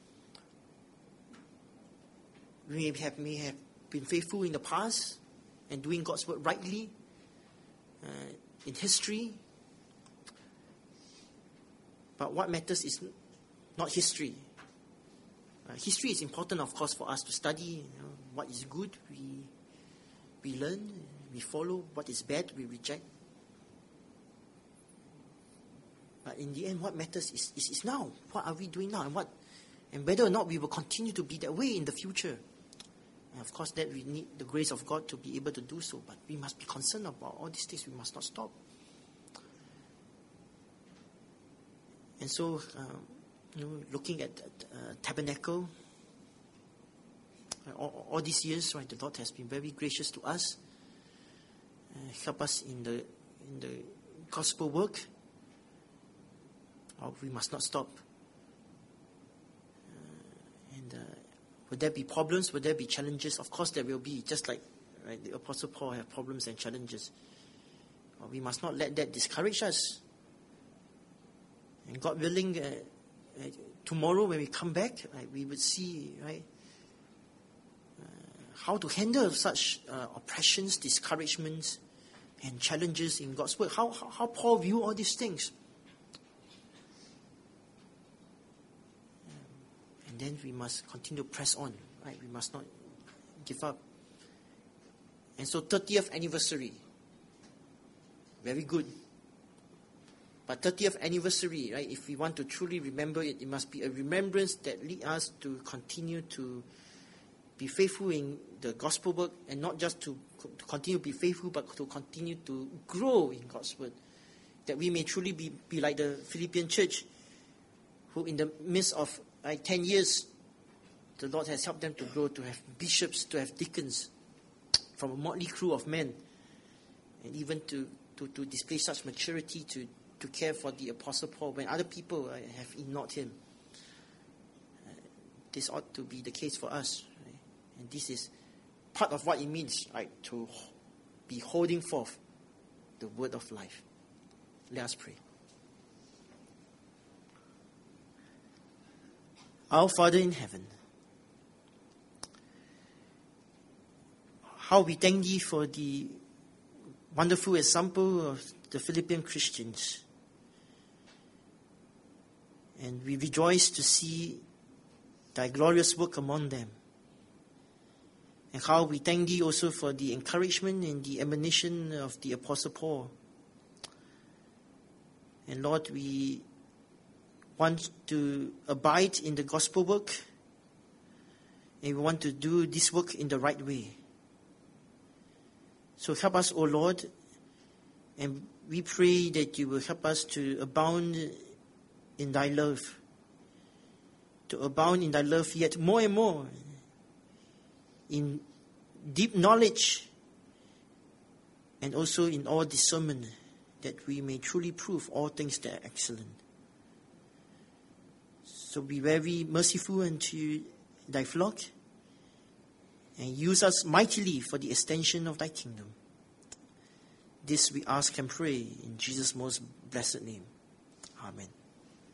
We have, may have been faithful in the past and doing God's word rightly uh, in history. But what matters is not history. Uh, history is important, of course, for us to study. You know, what is good, we we learn, we follow. What is bad, we reject. But in the end, what matters is, is, is now. What are we doing now? And what, and whether or not we will continue to be that way in the future. And of course, that we need the grace of God to be able to do so. But we must be concerned about all these things. We must not stop. And so, um, you know, looking at uh, Tabernacle, uh, all, all these years, right, the Lord has been very gracious to us. Uh, help us in the in the gospel work. Oh, we must not stop. Uh, and uh, will there be problems? Will there be challenges? Of course there will be. Just like right, the Apostle Paul had problems and challenges. Uh, we must not let that discourage us. And God willing, uh, uh, tomorrow when we come back, right, we would see right uh, how to handle such uh, oppressions, discouragements, and challenges in God's word. How, how, how Paul view all these things. And then we must continue to press on, right? We must not give up. And so thirtieth anniversary, very good. But thirtieth anniversary, right? If we want to truly remember it, it must be a remembrance that leads us to continue to be faithful in the gospel work, and not just to, to continue to be faithful, but to continue to grow in God's word. That we may truly be, be like the Philippian church, who in the midst of like ten years, the Lord has helped them to grow, to have bishops, to have deacons, from a motley crew of men, and even to, to, to display such maturity to, to care for the Apostle Paul when other people uh, have ignored him. Uh, this ought to be the case for us. Right? And this is part of what it means, right, to be holding forth the word of life. Let us pray. Our Father in heaven, how we thank Thee for the wonderful example of the Philippian Christians. And we rejoice to see Thy glorious work among them. And how we thank Thee also for the encouragement and the admonition of the Apostle Paul. And Lord, we want to abide in the gospel work, and we want to do this work in the right way. So help us, O Lord, and we pray that You will help us to abound in Thy love, to abound in Thy love yet more and more, in deep knowledge, and also in all discernment, that we may truly prove all things that are excellent. So be very merciful unto Thy flock, and use us mightily for the extension of Thy kingdom. This we ask and pray in Jesus' most blessed name. Amen.